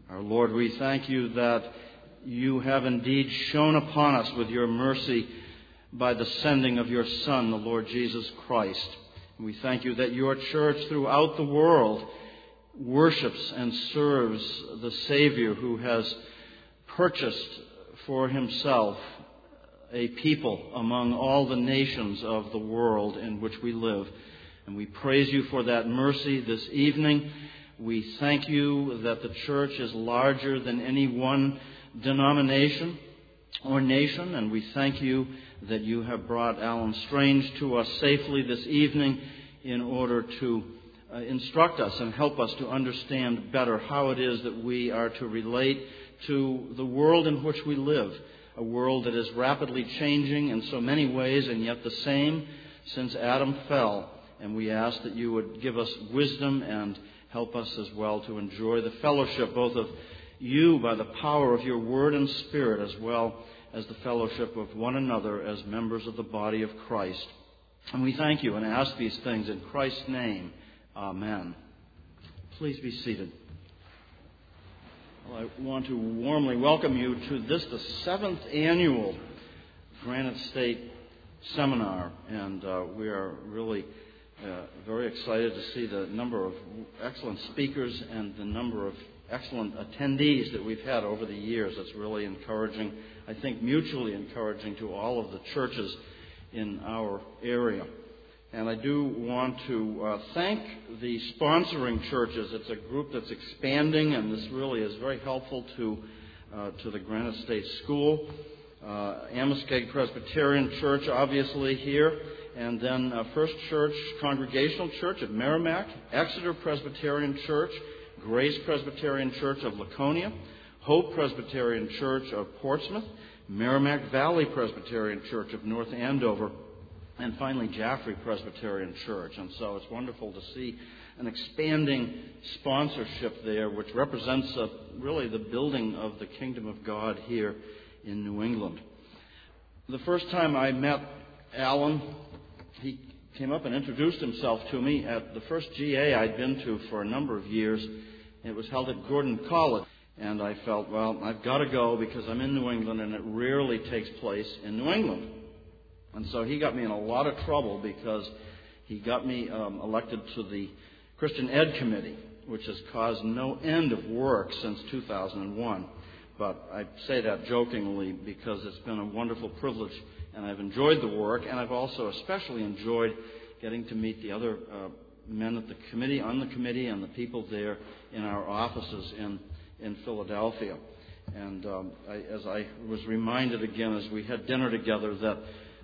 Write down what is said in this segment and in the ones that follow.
Our Lord, we thank you that you have indeed shone upon us with your mercy by the sending of your Son, the Lord Jesus Christ. We thank you that your church throughout the world worships and serves the Savior who has purchased for himself a people among all the nations of the world in which we live. And we praise you for that mercy this evening. We thank you that the church is larger than any one denomination or nation, and we thank you that you have brought Alan Strange to us safely this evening in order to instruct us and help us to understand better how it is that we are to relate to the world in which we live, a world that is rapidly changing in so many ways and yet the same since Adam fell. And we ask that you would give us wisdom and help us as well to enjoy the fellowship both of you by the power of your word and spirit, as well as the fellowship of one another as members of the body of Christ. And we thank you and ask these things in Christ's name. Amen. Please be seated. Well, I want to warmly welcome you to the 7th annual Granite State Seminar, and we are really very excited to see the number of excellent speakers and the number of excellent attendees that we've had over the years. It's really encouraging, I think mutually encouraging to all of the churches in our area. And I do want to thank the sponsoring churches. It's a group that's expanding, and this really is very helpful to the Granite State School. Amoskeag Presbyterian Church, obviously, here. And then First Church Congregational Church at Merrimack, Exeter Presbyterian Church, Grace Presbyterian Church of Laconia, Hope Presbyterian Church of Portsmouth, Merrimack Valley Presbyterian Church of North Andover, and finally Jaffrey Presbyterian Church. And so it's wonderful to see an expanding sponsorship there, which represents really the building of the kingdom of God here in New England. The first time I met Alan, he came up and introduced himself to me at the first GA I'd been to for a number of years. It was held at Gordon College, and I felt, well, I've got to go because I'm in New England, and it rarely takes place in New England. And so he got me in a lot of trouble because he got me elected to the Christian Ed Committee, which has caused no end of work since 2001. But I say that jokingly because it's been a wonderful privilege, and I've enjoyed the work, and I've also especially enjoyed getting to meet the other men at the committee, on the committee, and the people there in our offices in Philadelphia. And as I was reminded again as we had dinner together that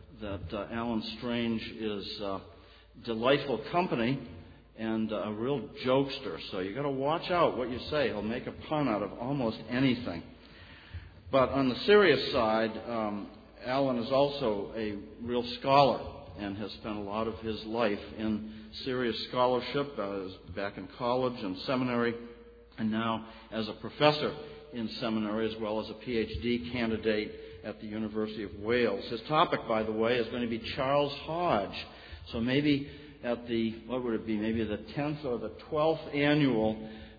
Alan Strange is delightful company and a real jokester. So you've got to watch out what you say. He'll make a pun out of almost anything. But on the serious side, Alan is also a real scholar and has spent a lot of his life in serious scholarship, back in college and seminary, and now as a professor in seminary as well as a PhD candidate at the University of Wales. His topic, by the way, is going to be Charles Hodge. So maybe at the, maybe the 10th or the 12th annual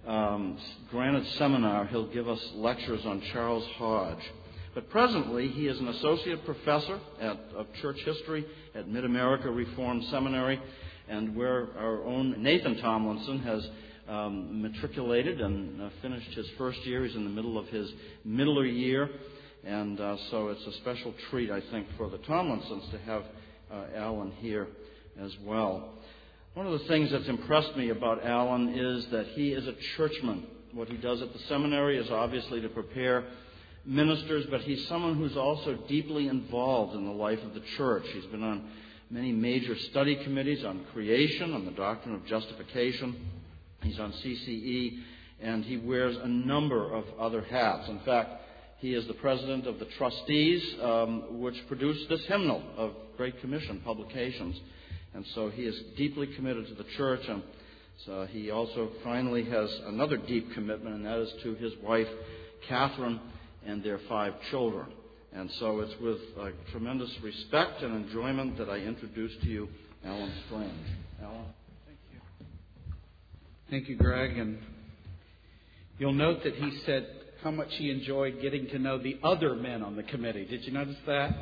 Granite Seminar, he'll give us lectures on Charles Hodge. But presently, he is an associate professor of church history at Mid-America Reformed Seminary, and where our own Nathan Tomlinson has matriculated and finished his first year. He's in the middle of his middle year, and so it's a special treat, I think, for the Tomlinsons to have Alan here as well. One of the things that's impressed me about Alan is that he is a churchman. What he does at the seminary is obviously to prepare ministers, but he's someone who's also deeply involved in the life of the church. He's been on many major study committees on creation, on the doctrine of justification. He's on CCE, and he wears a number of other hats. In fact, he is the president of the trustees, which produced this hymnal of Great Commission publications. And so he is deeply committed to the church, and so he also finally has another deep commitment, and that is to his wife, Catherine, and their 5 children. And so it's with tremendous respect and enjoyment that I introduce to you Alan Strange. Alan? Thank you, Greg. And You'll note that he said how much he enjoyed getting to know the other men on the committee. Did you notice that?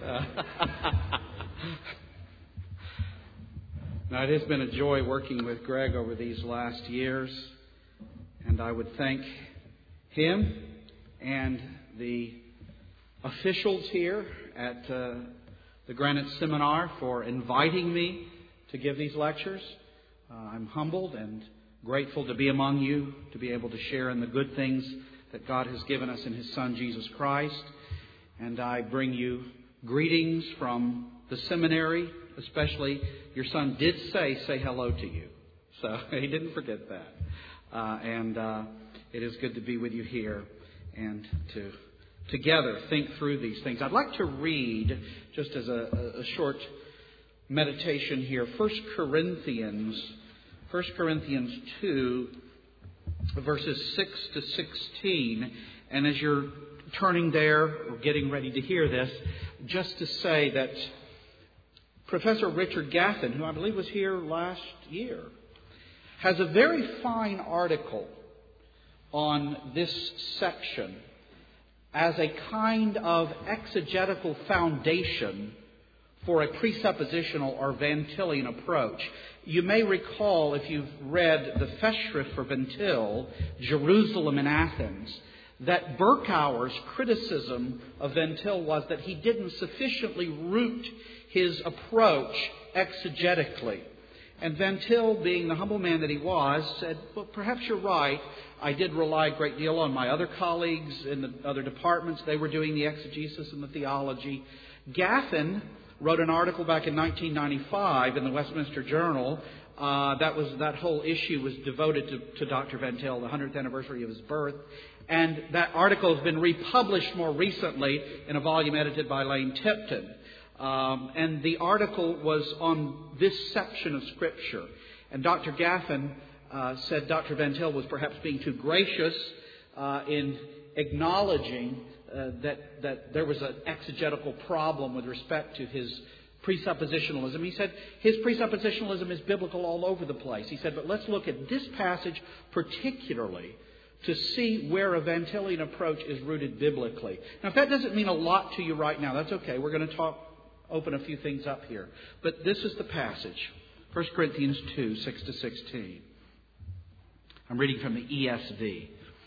Now, it has been a joy working with Greg over these last years, and I would thank him and the officials here at the Granite Seminar for inviting me to give these lectures. I'm humbled and grateful to be among you, to be able to share in the good things that God has given us in His Son, Jesus Christ. And I bring you greetings from the seminary, especially your son did say hello to you. So he didn't forget that. It is good to be with you here and to together think through these things. I'd like to read, just as a short meditation here, 1 Corinthians 2, verses 6 to 16. And as you're turning there, or getting ready to hear this, just to say that Professor Richard Gaffin, who I believe was here last year, has a very fine article on this section as a kind of exegetical foundation for a presuppositional or Van Tillian approach. You may recall, if you've read the Festschrift for Van Til, Jerusalem and Athens, that Berkouwer's criticism of Van Til was that he didn't sufficiently root his approach exegetically. And Van Til, being the humble man that he was, said, well, perhaps you're right. I did rely a great deal on my other colleagues in the other departments. They were doing the exegesis and the theology. Gaffin wrote an article back in 1995 in the Westminster Journal. That whole issue was devoted to Dr. Van Til, the 100th anniversary of his birth. And that article has been republished more recently in a volume edited by Lane Tipton. And the article was on this section of Scripture. And Dr. Gaffin said Dr. Van Til was perhaps being too gracious in acknowledging that there was an exegetical problem with respect to his presuppositionalism. He said his presuppositionalism is biblical all over the place. He said, but let's look at this passage particularly to see where a Van Tillian approach is rooted biblically. Now, if that doesn't mean a lot to you right now, that's okay. We're going to open a few things up here. But this is the passage, 1 Corinthians 2, 6 to 16. I'm reading from the ESV.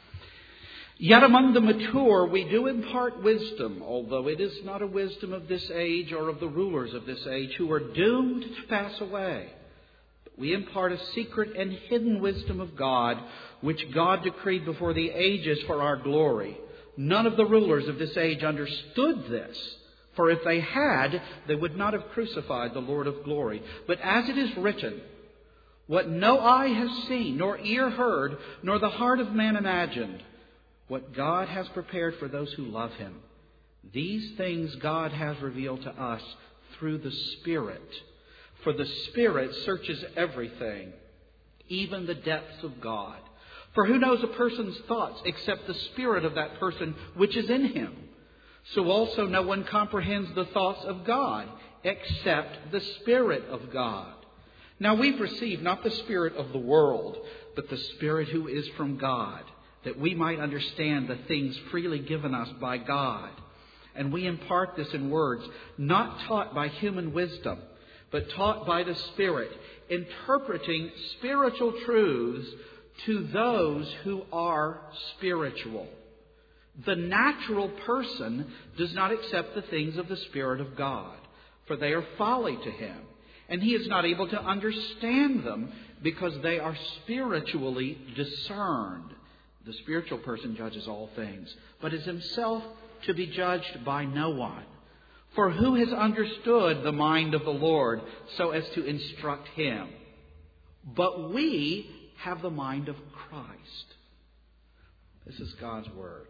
Yet among the mature we do impart wisdom, although it is not a wisdom of this age or of the rulers of this age who are doomed to pass away. But we impart a secret and hidden wisdom of God, which God decreed before the ages for our glory. None of the rulers of this age understood this, for if they had, they would not have crucified the Lord of glory. But as it is written, what no eye has seen, nor ear heard, nor the heart of man imagined, what God has prepared for those who love Him. These things God has revealed to us through the Spirit. For the Spirit searches everything, even the depths of God. For who knows a person's thoughts except the spirit of that person which is in him? So also no one comprehends the thoughts of God except the Spirit of God. Now we receive not the spirit of the world, but the Spirit who is from God, that we might understand the things freely given us by God. And we impart this in words, not taught by human wisdom, but taught by the Spirit, interpreting spiritual truths to those who are spiritual. The natural person does not accept the things of the Spirit of God, for they are folly to him, and he is not able to understand them because they are spiritually discerned. The spiritual person judges all things, but is himself to be judged by no one. For who has understood the mind of the Lord so as to instruct him? But we have the mind of Christ. This is God's Word.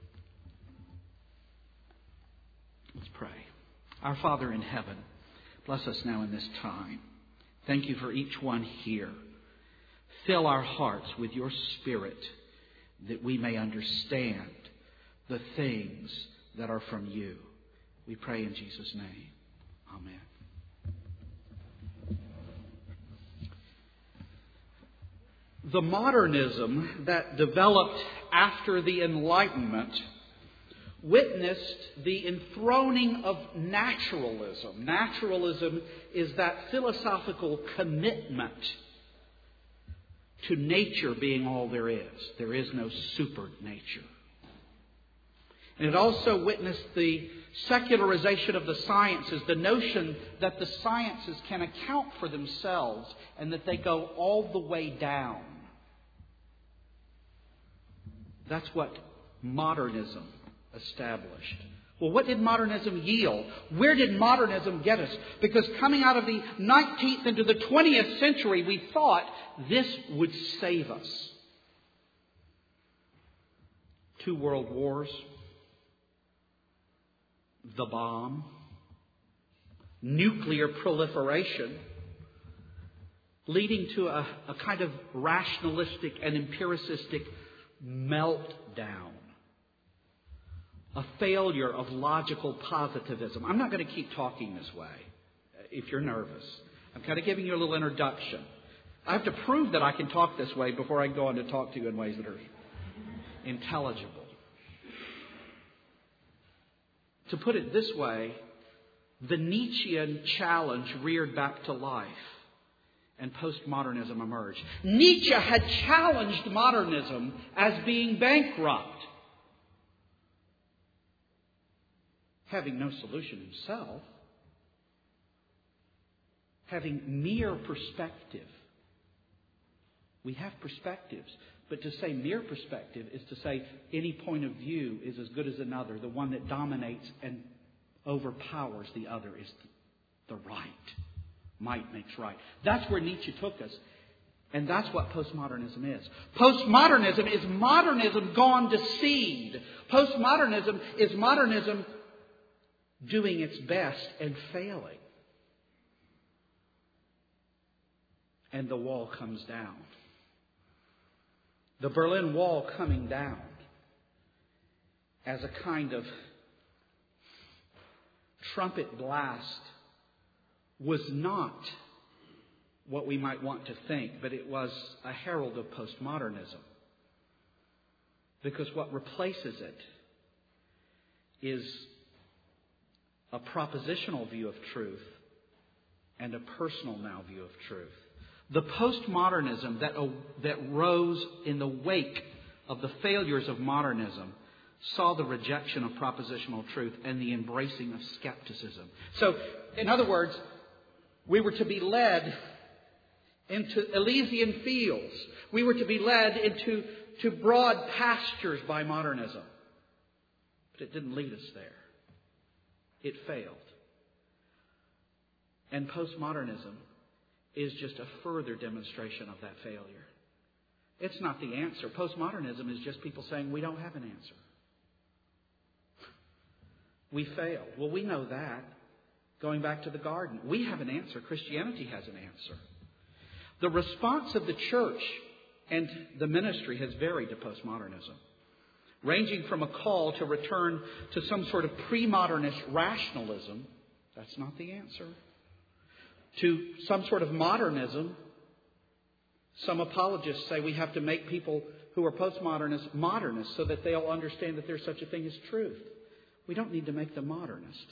Let's pray. Our Father in heaven, bless us now in this time. Thank you for each one here. Fill our hearts with your Spirit that we may understand the things that are from you. We pray in Jesus' name. Amen. The modernism that developed after the Enlightenment, witnessed the enthroning of naturalism. Naturalism is that philosophical commitment to nature being all there is. There is no supernature. And it also witnessed the secularization of the sciences, the notion that the sciences can account for themselves and that they go all the way down. That's what modernism established. Well, what did modernism yield? Where did modernism get us? Because coming out of the 19th into the 20th century, we thought this would save us. 2 world wars, the bomb, nuclear proliferation, leading to a kind of rationalistic and empiricistic meltdown. A failure of logical positivism. I'm not going to keep talking this way if you're nervous. I'm kind of giving you a little introduction. I have to prove that I can talk this way before I go on to talk to you in ways that are intelligible. To put it this way, the Nietzschean challenge reared back to life and postmodernism emerged. Nietzsche had challenged modernism as being bankrupt, having no solution himself, having mere perspective. We have perspectives, but to say mere perspective is to say any point of view is as good as another. The one that dominates and overpowers the other is the right. Might makes right. That's where Nietzsche took us. And that's what postmodernism is. Postmodernism is modernism gone to seed. Postmodernism is modernism doing its best and failing. And the wall comes down. The Berlin Wall coming down as a kind of trumpet blast was not what we might want to think, but it was a herald of postmodernism. Because what replaces it is a propositional view of truth and a personal now view of truth. The postmodernism that rose in the wake of the failures of modernism saw the rejection of propositional truth and the embracing of skepticism. So, in other words, we were to be led into Elysian fields. We were to be led into broad pastures by modernism. But it didn't lead us there. It failed. And postmodernism is just a further demonstration of that failure. It's not the answer. Postmodernism is just people saying we don't have an answer. We failed. Well, we know that. Going back to the garden, we have an answer. Christianity has an answer. The response of the church and the ministry has varied to postmodernism, ranging from a call to return to some sort of pre-modernist rationalism. That's not the answer. To some sort of modernism. Some apologists say we have to make people who are postmodernists modernists so that they'll understand that there's such a thing as truth. We don't need to make them modernists.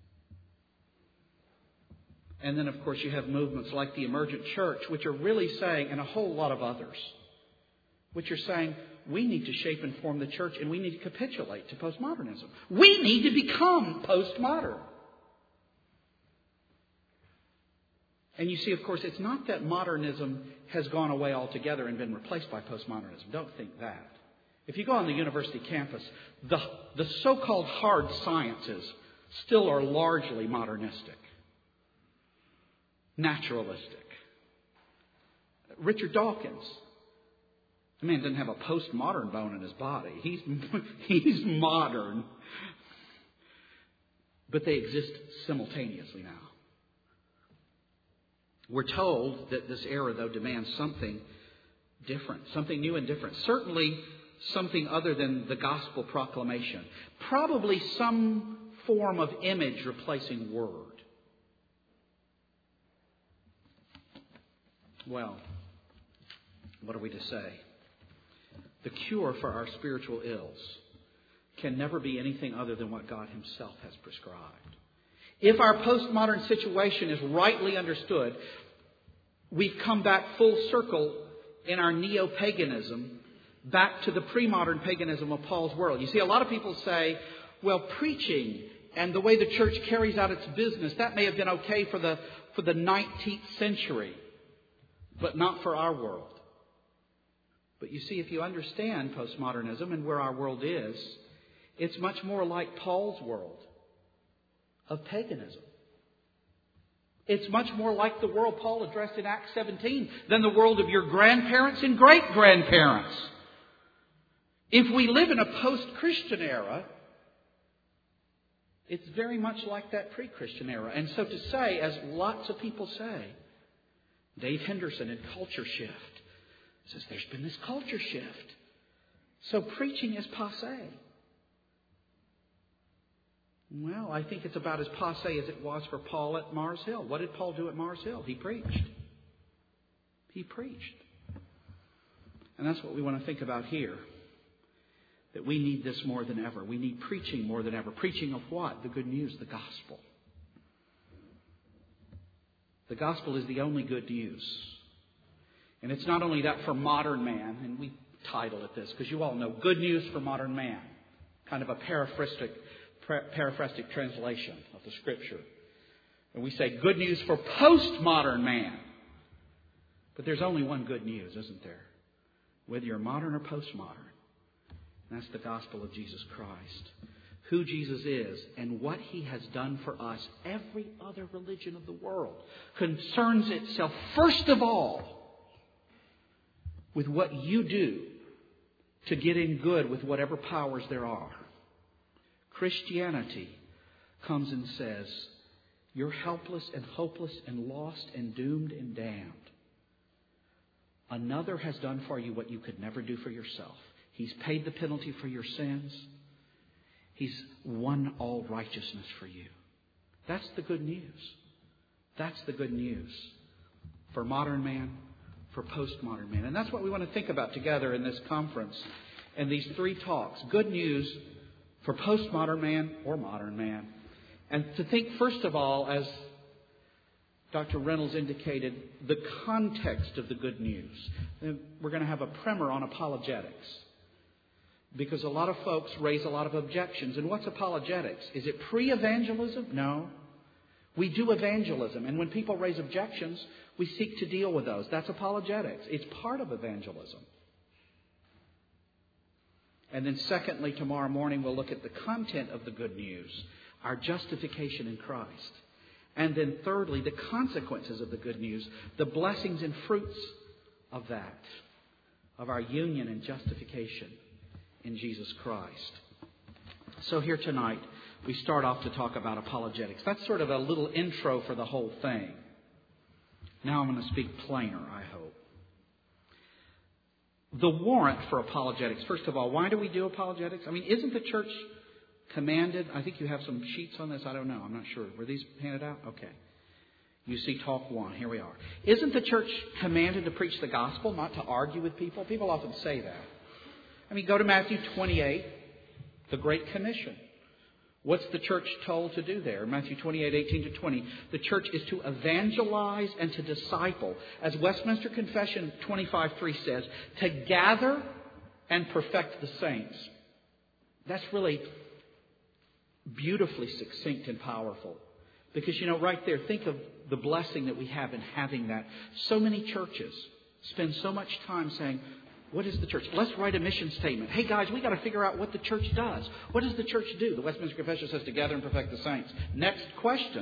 And then, of course, you have movements like the emergent church, which are really saying, and a whole lot of others, which are saying we need to shape and form the church and we need to capitulate to postmodernism. We need to become postmodern. And you see, of course, it's not that modernism has gone away altogether and been replaced by postmodernism. Don't think that. If you go on the university campus, the so-called hard sciences still are largely modernistic, naturalistic. Richard Dawkins, the man doesn't have a postmodern bone in his body. He's modern. But they exist simultaneously now. We're told that this era, though, demands something different, something new and different. Certainly something other than the gospel proclamation. Probably some form of image replacing word. Well, what are we to say? the cure for our spiritual ills, can never be anything other than what God Himself has prescribed. If our postmodern situation is rightly understood, we've come back full circle in our neo-paganism back to the pre-modern paganism of Paul's world. You see, a lot of people say, well, preaching and the way the church carries out its business, that may have been okay for the 19th century, but not for our world. But you see, if you understand postmodernism and where our world is, it's much more like Paul's world of paganism. It's much more like the world Paul addressed in Acts 17 than the world of your grandparents and great-grandparents. If we live in a post-Christian era, it's very much like that pre-Christian era. And so to say, as lots of people say, Dave Henderson in Culture Shift says there's been this culture shift. So preaching is passé. Well, I think it's about as passé as it was for Paul at Mars Hill. What did Paul do at Mars Hill? He preached. He preached. And that's what we want to think about here. That we need this more than ever. We need preaching more than ever. Preaching of what? The good news, the gospel. The gospel is the only good news. And it's not only that for modern man, and we title it this, because you all know, good news for modern man. Kind of a paraphrastic translation of the Scripture. And we say good news for postmodern man. But there's only one good news, isn't there? Whether you're modern or postmodern. And that's the gospel of Jesus Christ. Who Jesus is and what He has done for us. Every other religion of the world concerns itself, first of all, with what you do to get in good with whatever powers there are. Christianity comes and says, you're helpless and hopeless and lost and doomed and damned. Another has done for you what you could never do for yourself. He's paid the penalty for your sins. He's won all righteousness for you. That's the good news. That's the good news for modern man, for postmodern man. And that's what we want to think about together in this conference and these three talks. Good news for postmodern man or modern man. And to think, first of all, as Dr. Reynolds indicated, the context of the good news. And we're going to have a primer on apologetics. Because a lot of folks raise a lot of objections. And what's apologetics? Is it pre-evangelism? No. We do evangelism. And when people raise objections, we seek to deal with those. That's apologetics. It's part of evangelism. And then secondly, tomorrow morning we'll look at the content of the good news. Our justification in Christ. And then thirdly, the consequences of the good news. The blessings and fruits of that. Of our union and justification in Jesus Christ. So here tonight, we start off to talk about apologetics. That's sort of a little intro for the whole thing. Now I'm going to speak plainer, I hope. The warrant for apologetics. First of all, why do we do apologetics? I mean, isn't the church commanded? I think you have some sheets on this. I don't know. I'm not sure. Were these handed out? Okay. You see talk 1. Here we are. Isn't the church commanded to preach the gospel, not to argue with people? People often say that. I mean, go to Matthew 28, the Great Commission. What's the church told to do there? Matthew 28, 18 to 20. The church is to evangelize and to disciple. As Westminster Confession 25:3 says, to gather and perfect the saints. That's really beautifully succinct and powerful. Because, you know, right there, think of the blessing that we have in having that. So many churches spend so much time saying, what is the church? Let's write a mission statement. Hey guys, we got to figure out what the church does. What does the church do? The Westminster Confession says to gather and perfect the saints. Next question.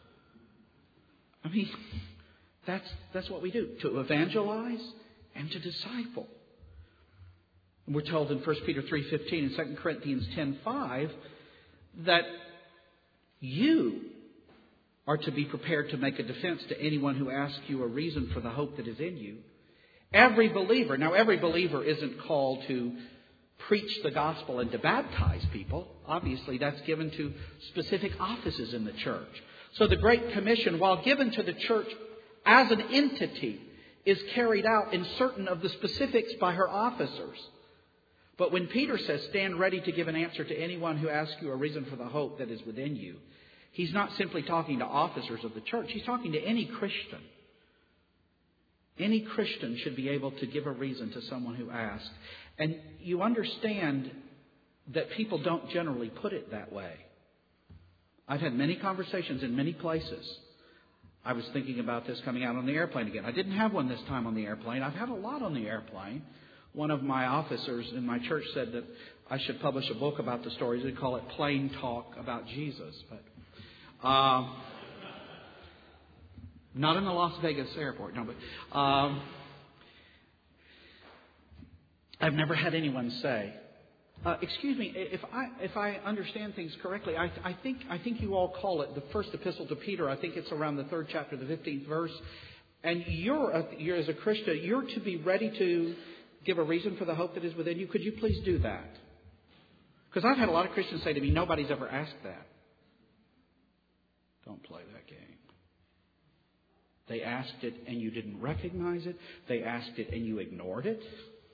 I mean, that's what we do. To evangelize and to disciple. And we're told in 1 Peter 3:15 and 2 Corinthians 10:5 that you are to be prepared to make a defense to anyone who asks you a reason for the hope that is in you. Every believer. Now, every believer isn't called to preach the gospel and to baptize people. Obviously, that's given to specific offices in the church. So the Great Commission, while given to the church as an entity, is carried out in certain of the specifics by her officers. But when Peter says, stand ready to give an answer to anyone who asks you a reason for the hope that is within you, he's not simply talking to officers of the church. He's talking to any Christian. Any Christian should be able to give a reason to someone who asks. And you understand that people don't generally put it that way. I've had many conversations in many places. I was thinking about this coming out on the airplane again. I didn't have one this time on the airplane. I've had a lot on the airplane. One of my officers in my church said that I should publish a book about the stories. They call it Plain Talk About Jesus. But not in the Las Vegas airport. No, but I've never had anyone say, excuse me, if I understand things correctly, I think you all call it the first epistle to Peter. I think it's around the 3rd chapter, the 15th verse. And you're as a Christian, you're to be ready to give a reason for the hope that is within you. Could you please do that? Because I've had a lot of Christians say to me, nobody's ever asked that. Don't play that game. They asked it and you didn't recognize it. They asked it and you ignored it.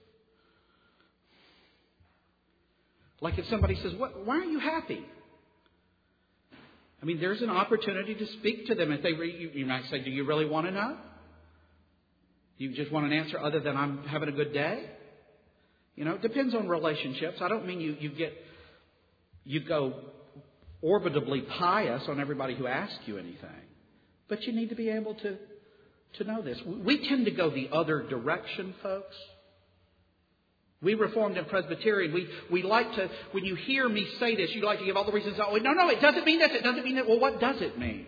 Like if somebody says, why aren't you happy? I mean, there's an opportunity to speak to them. If you might say, do you really want to know? You just want an answer other than I'm having a good day? You know, it depends on relationships. I don't mean you go orbitably pious on everybody who asks you anything. But you need to be able to know this. We tend to go the other direction, folks. We Reformed and Presbyterian, we like to, when you hear me say this, you like to give all the reasons. Oh, no, it doesn't mean this, it doesn't mean that. Well, what does it mean?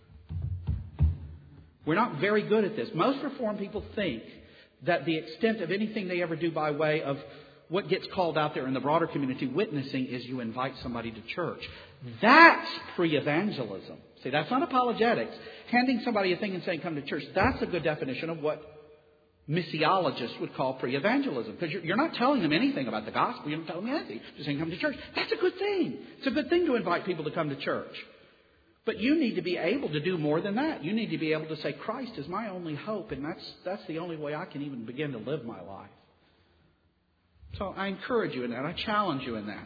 We're not very good at this. Most Reformed people think that the extent of anything they ever do by way of what gets called out there in the broader community, witnessing, is you invite somebody to church. That's pre-evangelism. See, that's not apologetics. Handing somebody a thing and saying, come to church, that's a good definition of what missiologists would call pre-evangelism. Because you're not telling them anything about the gospel. You're not telling them anything. Just saying, come to church. That's a good thing. It's a good thing to invite people to come to church. But you need to be able to do more than that. You need to be able to say, Christ is my only hope, and that's the only way I can even begin to live my life. So I encourage you in that. I challenge you in that.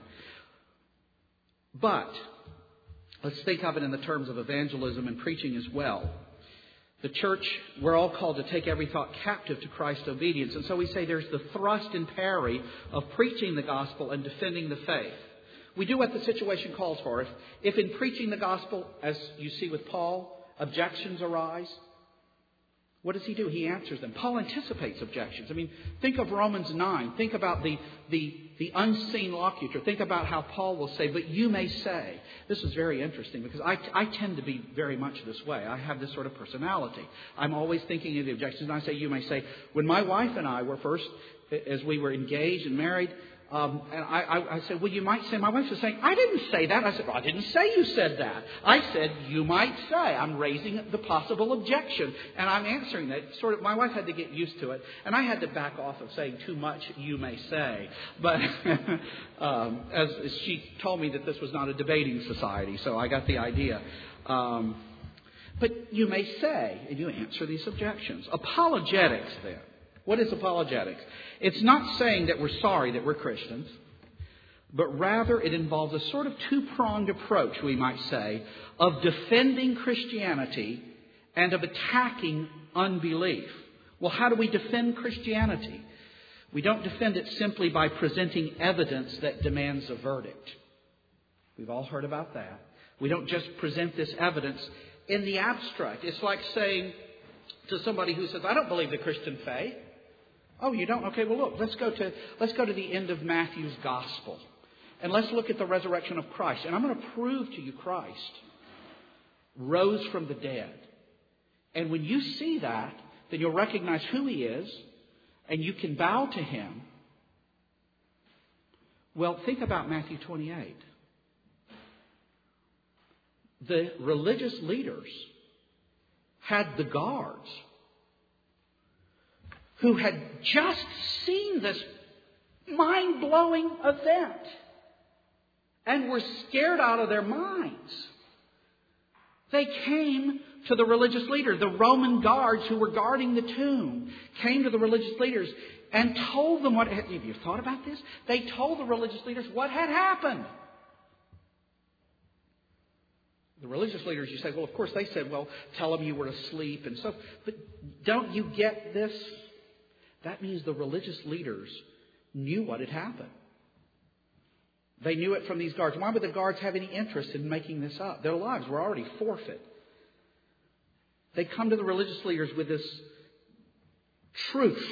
But let's think of it in the terms of evangelism and preaching as well. The church, we're all called to take every thought captive to Christ's obedience. And so we say there's the thrust and parry of preaching the gospel and defending the faith. We do what the situation calls for. If in preaching the gospel, as you see with Paul, objections arise, what does he do? He answers them. Paul anticipates objections. I mean, think of Romans 9. Think about the unseen locutor. Think about how Paul will say, but you may say. This is very interesting because I tend to be very much this way. I have this sort of personality. I'm always thinking of the objections. And I say, you may say, when my wife and I were first, as we were engaged and married, and I said, well, you might say, my wife was saying, I didn't say that. I said, well, I didn't say you said that. I said, you might say. I'm raising the possible objection. And I'm answering that. Sort of, my wife had to get used to it. And I had to back off of saying too much, you may say. But as she told me that this was not a debating society, so I got the idea. But you may say, and you answer these objections. Apologetics, then. What is apologetics? It's not saying that we're sorry that we're Christians, but rather it involves a sort of two-pronged approach, we might say, of defending Christianity and of attacking unbelief. Well, how do we defend Christianity? We don't defend it simply by presenting evidence that demands a verdict. We've all heard about that. We don't just present this evidence in the abstract. It's like saying to somebody who says, I don't believe the Christian faith. Oh, you don't? Okay, well, look, let's go to the end of Matthew's gospel. And let's look at the resurrection of Christ. And I'm going to prove to you Christ rose from the dead. And when you see that, then you'll recognize who He is, and you can bow to Him. Well, think about Matthew 28. The religious leaders had the guards who had just seen this mind-blowing event and were scared out of their minds. They came to the religious leaders. The Roman guards who were guarding the tomb came to the religious leaders and told them what... Have you thought about this? They told the religious leaders what had happened. The religious leaders, you say, well, of course, they said, well, tell them you were asleep and so. But don't you get this? That means the religious leaders knew what had happened. They knew it from these guards. Why would the guards have any interest in making this up? Their lives were already forfeit. They come to the religious leaders with this truth.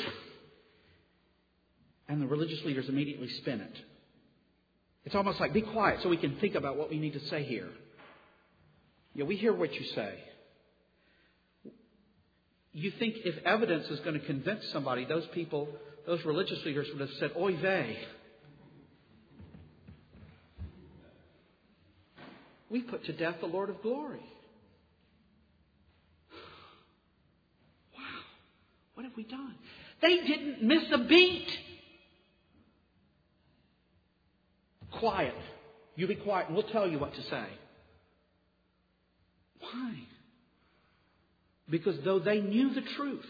And the religious leaders immediately spin it. It's almost like, be quiet so we can think about what we need to say here. Yeah, we hear what you say. You think if evidence is going to convince somebody, those people, those religious leaders would have said, oy vey. We put to death the Lord of glory. Wow. What have we done? They didn't miss a beat. Quiet. You be quiet and we'll tell you what to say. Why? Because though they knew the truth,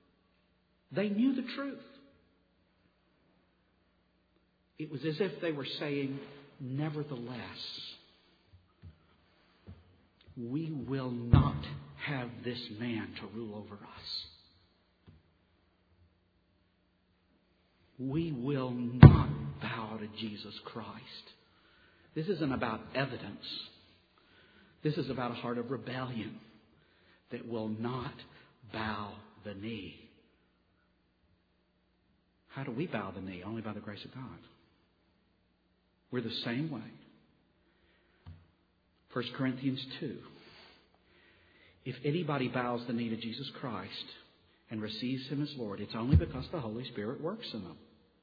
it was as if they were saying, nevertheless, we will not have this man to rule over us. We will not bow to Jesus Christ. This isn't about evidence. This is about a heart of rebellion that will not bow the knee. How do we bow the knee? Only by the grace of God. We're the same way. 1 Corinthians 2. If anybody bows the knee to Jesus Christ and receives Him as Lord, it's only because the Holy Spirit works in them.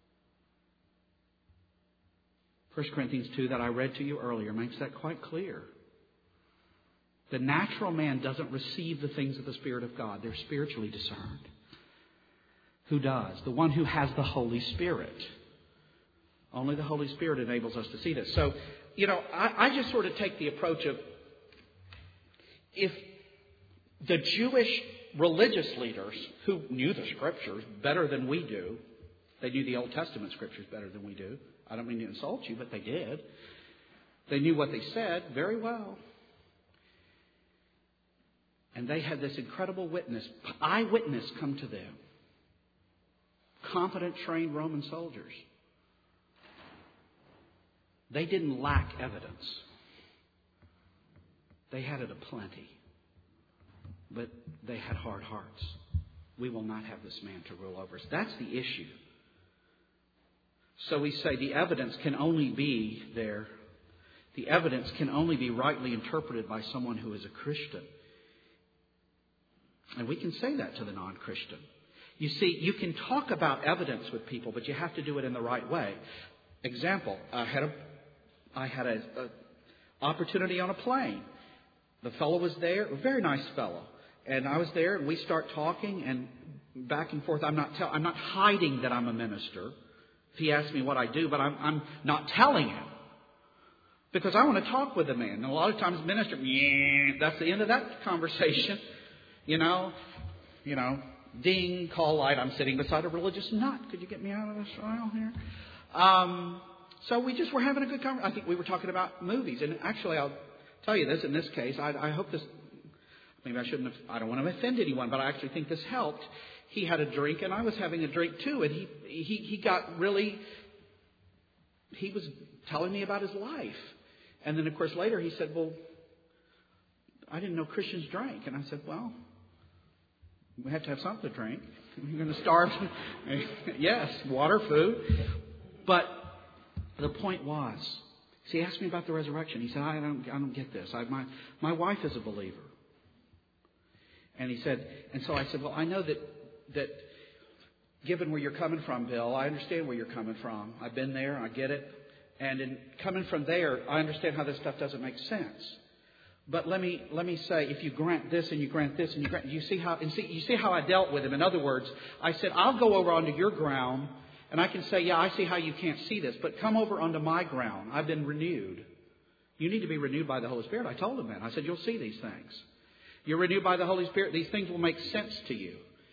1 Corinthians 2 that I read to you earlier makes that quite clear. The natural man doesn't receive the things of the Spirit of God. They're spiritually discerned. Who does? The one who has the Holy Spirit. Only the Holy Spirit enables us to see this. So, I just sort of take the approach of if the Jewish religious leaders who knew the Scriptures better than we do, they knew the Old Testament Scriptures better than we do. I don't mean to insult you, but they did. They knew what they said very well. And they had this incredible eyewitness come to them. Competent, trained Roman soldiers. They didn't lack evidence. They had it aplenty. But they had hard hearts. We will not have this man to rule over us. That's the issue. So we say the evidence can only be there. The evidence can only be rightly interpreted by someone who is a Christian. And we can say that to the non-Christian. You see, you can talk about evidence with people, but you have to do it in the right way. Example, I had a opportunity on a plane. The fellow was there, a very nice fellow. And I was there, and we start talking, and back and forth. I'm not hiding that I'm a minister. If he asks me what I do, but I'm not telling him. Because I want to talk with the man. And a lot of times minister, that's the end of that conversation. Ding, call light. I'm sitting beside a religious nut. Could you get me out of this aisle here? So we just were having a good conversation. I think we were talking about movies. And actually, I'll tell you this. In this case, I hope this... Maybe I shouldn't have... I don't want to offend anyone, but I actually think this helped. He had a drink, and I was having a drink too. And he got really... He was telling me about his life. And then, of course, later he said, well, I didn't know Christians drank. And I said, well, we have to have something to drink. You're going to starve. Yes, water, food. But the point was, he asked me about the resurrection. He said, I don't get this. My wife is a believer. And he said, and so I said, well, I know that given where you're coming from, Bill, I understand where you're coming from. I've been there. I get it. And in coming from there, I understand how this stuff doesn't make sense. But let me say, if you grant this and you grant this and you grant, you see how I dealt with him. In other words, I said, I'll go over onto your ground, and I can say, yeah, I see how you can't see this, but come over onto my ground. I've been renewed. You need to be renewed by the Holy Spirit. I told him that. I said, you'll see these things. You're renewed by the Holy Spirit. These things will make sense to you.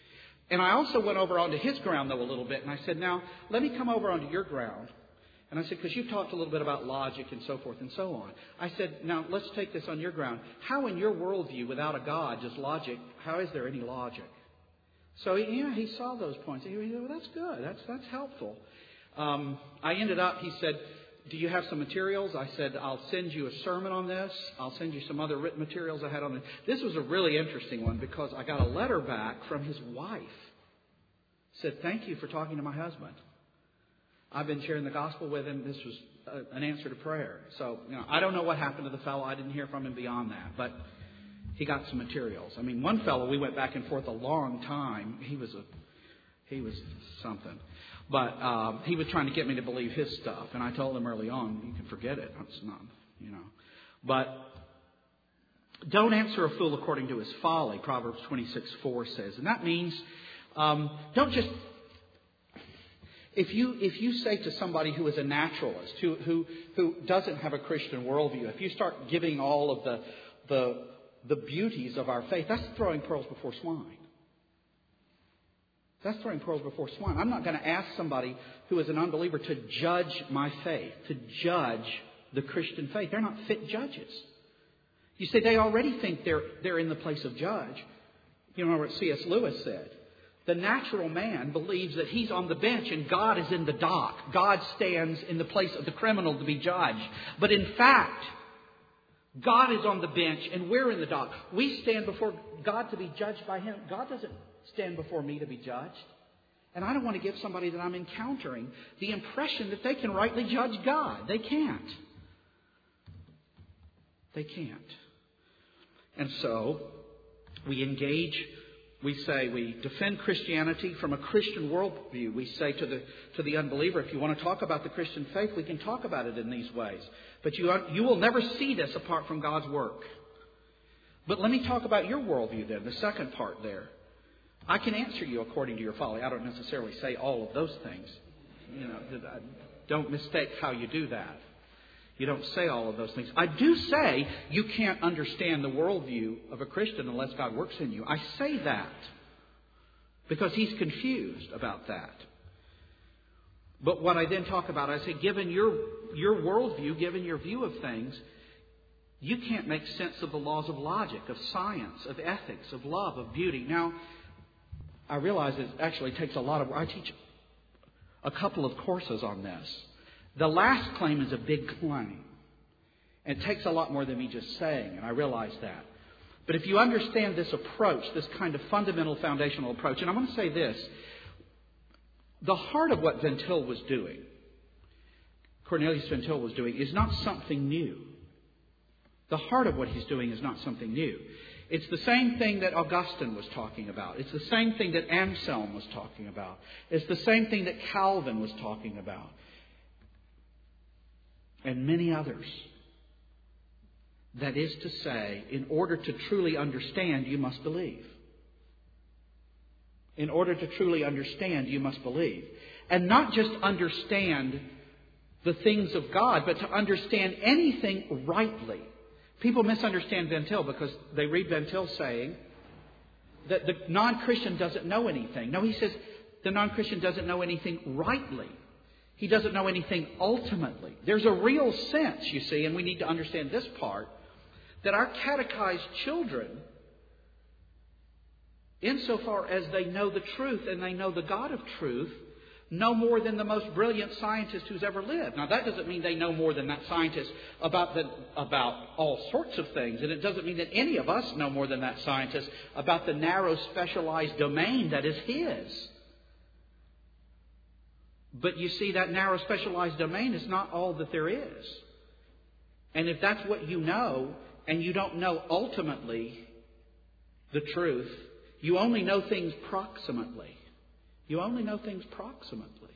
And I also went over onto his ground, though, a little bit. And I said, now, let me come over onto your ground. And I said, because you've talked a little bit about logic and so forth and so on. I said, now, let's take this on your ground. How in your worldview, without a God, just logic, how is there any logic? So, he saw those points. He said, well, that's good. That's helpful. I ended up, he said, do you have some materials? I said, I'll send you a sermon on this. I'll send you some other written materials I had on it. This was a really interesting one because I got a letter back from his wife. Said, thank you for talking to my husband. I've been sharing the gospel with him. This was an answer to prayer. So, I don't know what happened to the fellow. I didn't hear from him beyond that. But he got some materials. I mean, one fellow, we went back and forth a long time. He was something. But he was trying to get me to believe his stuff. And I told him early on, you can forget it. It's not, But don't answer a fool according to his folly, Proverbs 26:4 says. And that means don't just... If you say to somebody who is a naturalist, who doesn't have a Christian worldview, if you start giving all of the beauties of our faith, that's throwing pearls before swine. That's throwing pearls before swine. I'm not going to ask somebody who is an unbeliever to judge my faith, to judge the Christian faith. They're not fit judges. You say they already think they're in the place of judge. You know what C.S. Lewis said? The natural man believes that he's on the bench and God is in the dock. God stands in the place of the criminal to be judged. But in fact, God is on the bench and we're in the dock. We stand before God to be judged by Him. God doesn't stand before me to be judged. And I don't want to give somebody that I'm encountering the impression that they can rightly judge God. They can't. They can't. And so we engage. We say we defend Christianity from a Christian worldview. We say to the unbeliever, if you want to talk about the Christian faith, we can talk about it in these ways. But you will never see this apart from God's work. But let me talk about your worldview then, the second part there. I can answer you according to your folly. I don't necessarily say all of those things. Don't mistake how you do that. You don't say all of those things. I do say you can't understand the worldview of a Christian unless God works in you. I say that because He's confused about that. But what I then talk about, I say, given your worldview, given your view of things, you can't make sense of the laws of logic, of science, of ethics, of love, of beauty. Now, I realize it actually takes a lot of... I teach a couple of courses on this. The last claim is a big claim. And it takes a lot more than me just saying, and I realize that. But if you understand this approach, this kind of fundamental foundational approach, and I'm going to say this, the heart of what Van Til was doing, Cornelius Van Til was doing, is not something new. The heart of what he's doing is not something new. It's the same thing that Augustine was talking about. It's the same thing that Anselm was talking about. It's the same thing that Calvin was talking about. And many others. That is to say, in order to truly understand, you must believe. In order to truly understand, you must believe. And not just understand the things of God, but to understand anything rightly. People misunderstand Van Til because they read Van Til saying that the non-Christian doesn't know anything. No, he says the non-Christian doesn't know anything rightly. He doesn't know anything ultimately. There's a real sense, you see, and we need to understand this part, that our catechized children, insofar as they know the truth and they know the God of truth, know more than the most brilliant scientist who's ever lived. Now, that doesn't mean they know more than that scientist about all sorts of things. And it doesn't mean that any of us know more than that scientist about the narrow, specialized domain that is his. But you see, that narrow, specialized domain is not all that there is. And if that's what you know, and you don't know ultimately the truth, you only know things proximately. You only know things proximately.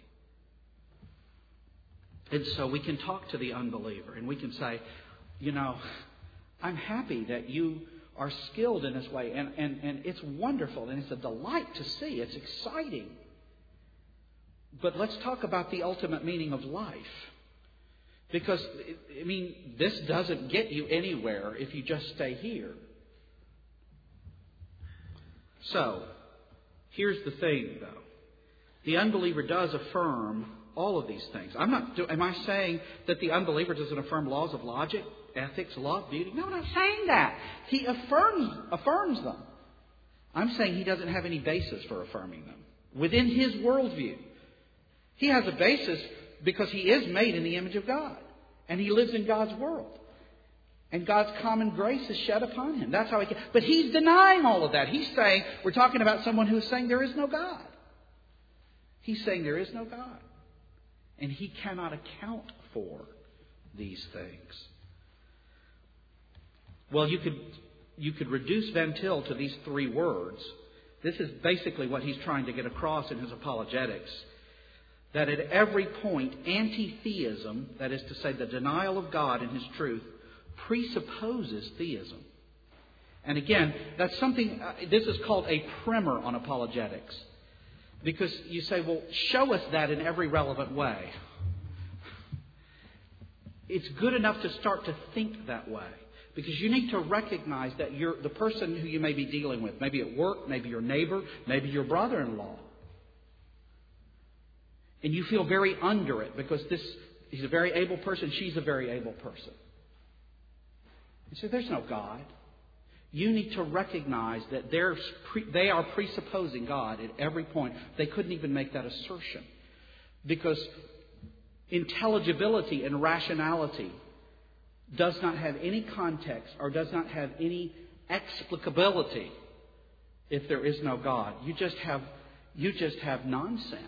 And so we can talk to the unbeliever and we can say, I'm happy that you are skilled in this way. And it's wonderful and it's a delight to see. It's exciting. But let's talk about the ultimate meaning of life. Because, this doesn't get you anywhere if you just stay here. So, Here's the thing, though. The unbeliever does affirm all of these things. Am I saying that the unbeliever doesn't affirm laws of logic, ethics, love, beauty? No, I'm not saying that. He affirms them. I'm saying he doesn't have any basis for affirming them within his worldview. He has a basis because he is made in the image of God. And he lives in God's world. And God's common grace is shed upon him. That's how he can. But he's denying all of that. He's saying, we're talking about someone who's saying there is no God. He's saying there is no God. And he cannot account for these things. Well, you could reduce Van Til to these three words. This is basically what he's trying to get across in his apologetics. That at every point, anti-theism, that is to say the denial of God and His truth, presupposes theism. And again, that's something, this is called a primer on apologetics. Because you say, well, show us that in every relevant way. It's good enough to start to think that way. Because you need to recognize that the person who you may be dealing with, maybe at work, maybe your neighbor, maybe your brother-in-law. And you feel very under it because he's a very able person, she's a very able person. You say, there's no God. You need to recognize that they are presupposing God at every point. They couldn't even make that assertion. Because intelligibility and rationality does not have any context or does not have any explicability if there is no God. You just have nonsense.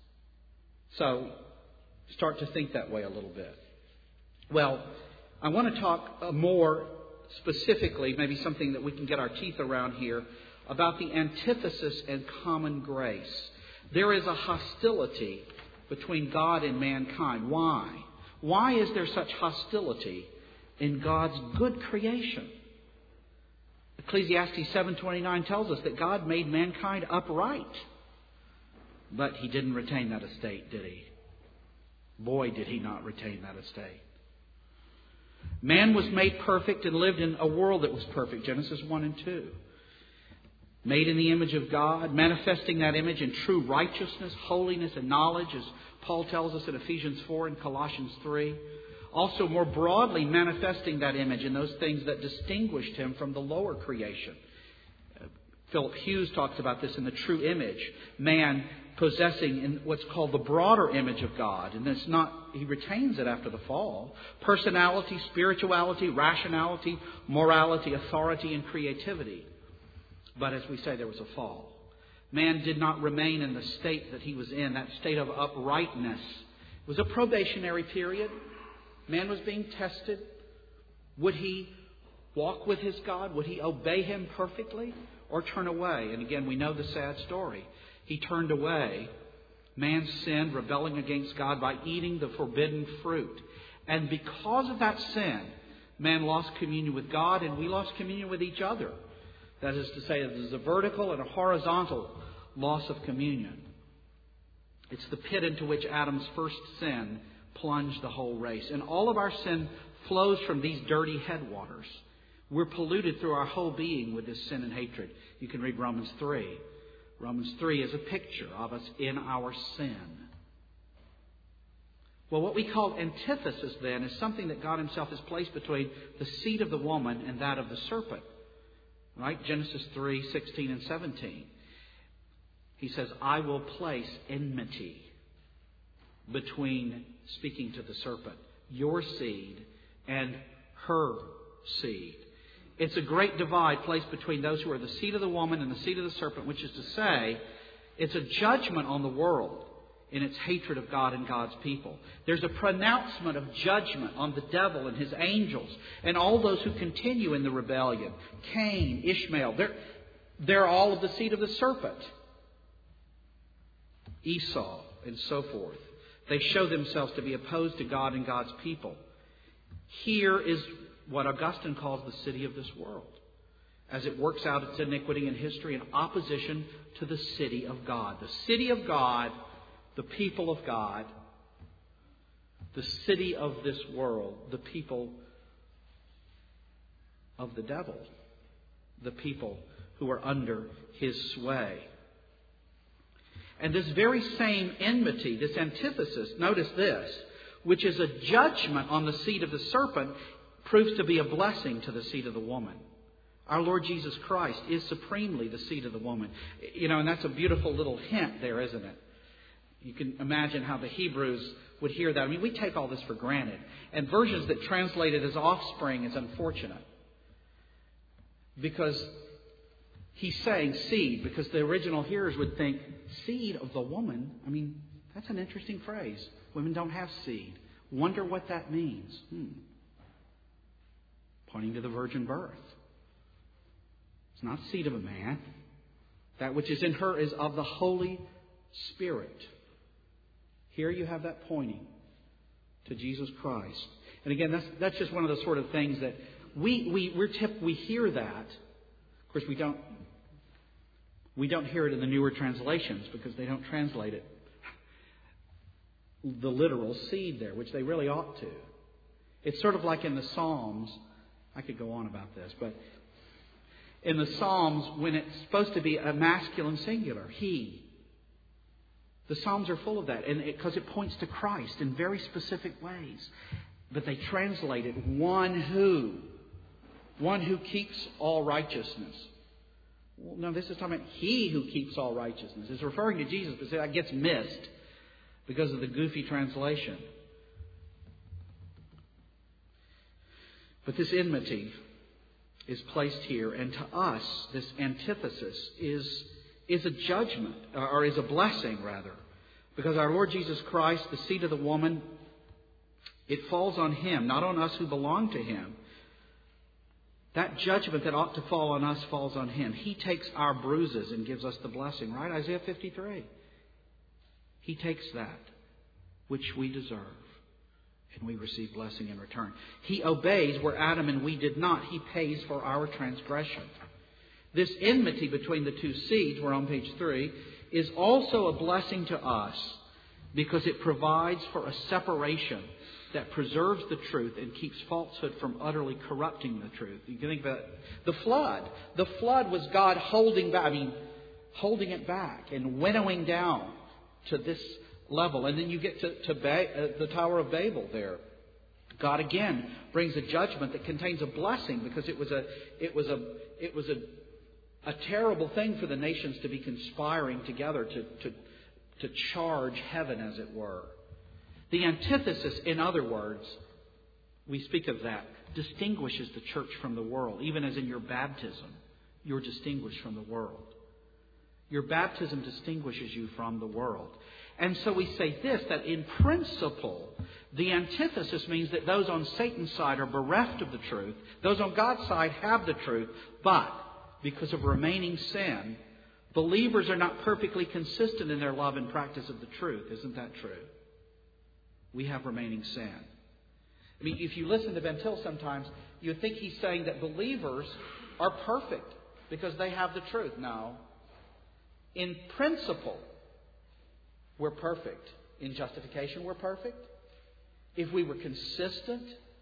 So start to think that way a little bit. Well, I want to talk more specifically, maybe something that we can get our teeth around here, about the antithesis and common grace. There is a hostility between God and mankind. Why? Why is there such hostility in God's good creation? Ecclesiastes 7:29 tells us that God made mankind upright. But He didn't retain that estate, did He? Boy, did He not retain that estate. Man was made perfect and lived in a world that was perfect. Genesis 1 and 2. Made in the image of God, manifesting that image in true righteousness, holiness, and knowledge, as Paul tells us in Ephesians 4 and Colossians 3. Also more broadly manifesting that image in those things that distinguished Him from the lower creation. Philip Hughes talks about this in The True Image. Man possessing in what's called the broader image of God. And it's not, he retains it after the fall. Personality, spirituality, rationality, morality, authority, and creativity. But as we say, there was a fall. Man did not remain in the state that he was in, that state of uprightness. It was a probationary period. Man was being tested. Would he walk with his God? Would he obey Him perfectly or turn away? And again, we know the sad story. He turned away. Man sinned, rebelling against God by eating the forbidden fruit. And because of that sin, man lost communion with God and we lost communion with each other. That is to say, there's a vertical and a horizontal loss of communion. It's the pit into which Adam's first sin plunged the whole race. And all of our sin flows from these dirty headwaters. We're polluted through our whole being with this sin and hatred. You can read Romans 3. Romans 3 is a picture of us in our sin. Well, what we call antithesis then is something that God Himself has placed between the seed of the woman and that of the serpent. Right? Genesis 3, 16 and 17. He says, I will place enmity between, speaking to the serpent, your seed and her seed. It's a great divide placed between those who are the seed of the woman and the seed of the serpent, which is to say, it's a judgment on the world in its hatred of God and God's people. There's a pronouncement of judgment on the devil and his angels and all those who continue in the rebellion. Cain, Ishmael, they're all of the seed of the serpent. Esau, and so forth. They show themselves to be opposed to God and God's people. Here is what Augustine calls the city of this world, as it works out its iniquity in history in opposition to the city of God. The city of God, the people of God, the city of this world, the people of the devil, the people who are under his sway. And this very same enmity, this antithesis, notice this, which is a judgment on the seed of the serpent, proves to be a blessing to the seed of the woman. Our Lord Jesus Christ is supremely the seed of the woman. And that's a beautiful little hint there, isn't it? You can imagine how the Hebrews would hear that. I mean, we take all this for granted. And versions that translate it as offspring is unfortunate. Because he's saying seed, because the original hearers would think, seed of the woman? I mean, that's an interesting phrase. Women don't have seed. Wonder what that means. Pointing to the virgin birth. It's not seed of a man. That which is in her is of the Holy Spirit. Here you have that pointing to Jesus Christ. And again, that's just one of the sort of things that we hear that. Of course, we don't hear it in the newer translations because they don't translate it the literal seed there, which they really ought to. It's sort of like in the Psalms. I could go on about this, but in the Psalms, when it's supposed to be a masculine singular, he. The Psalms are full of that, and because it points to Christ in very specific ways. But they translate it one who keeps all righteousness. Well, no, this is talking about he who keeps all righteousness. It's referring to Jesus, but that gets missed because of the goofy translation. But this enmity is placed here, and to us, this antithesis is a judgment, or is a blessing, rather. Because our Lord Jesus Christ, the seed of the woman, it falls on Him, not on us who belong to Him. That judgment that ought to fall on us falls on Him. He takes our bruises and gives us the blessing, right? Isaiah 53. He takes that which we deserve, and we receive blessing in return. He obeys where Adam and we did not. He pays for our transgression. This enmity between the two seeds, we're on page 3, is also a blessing to us because it provides for a separation that preserves the truth and keeps falsehood from utterly corrupting the truth. You can think about the flood. The flood was God holding it back and winnowing down to this level. And then you get to the Tower of Babel there. God again brings a judgment that contains a blessing because it was a terrible thing for the nations to be conspiring together to charge heaven, as it were. The antithesis, in other words, we speak of that, distinguishes the church from the world. Even as in your baptism, you're distinguished from the world. Your baptism distinguishes you from the world. And so we say this, that in principle, the antithesis means that those on Satan's side are bereft of the truth. Those on God's side have the truth. But because of remaining sin, believers are not perfectly consistent in their love and practice of the truth. Isn't that true? We have remaining sin. I mean, if you listen to Ben Till sometimes, you think he's saying that believers are perfect because they have the truth. No. In principle, we're perfect. In justification, we're perfect. If we were consistent,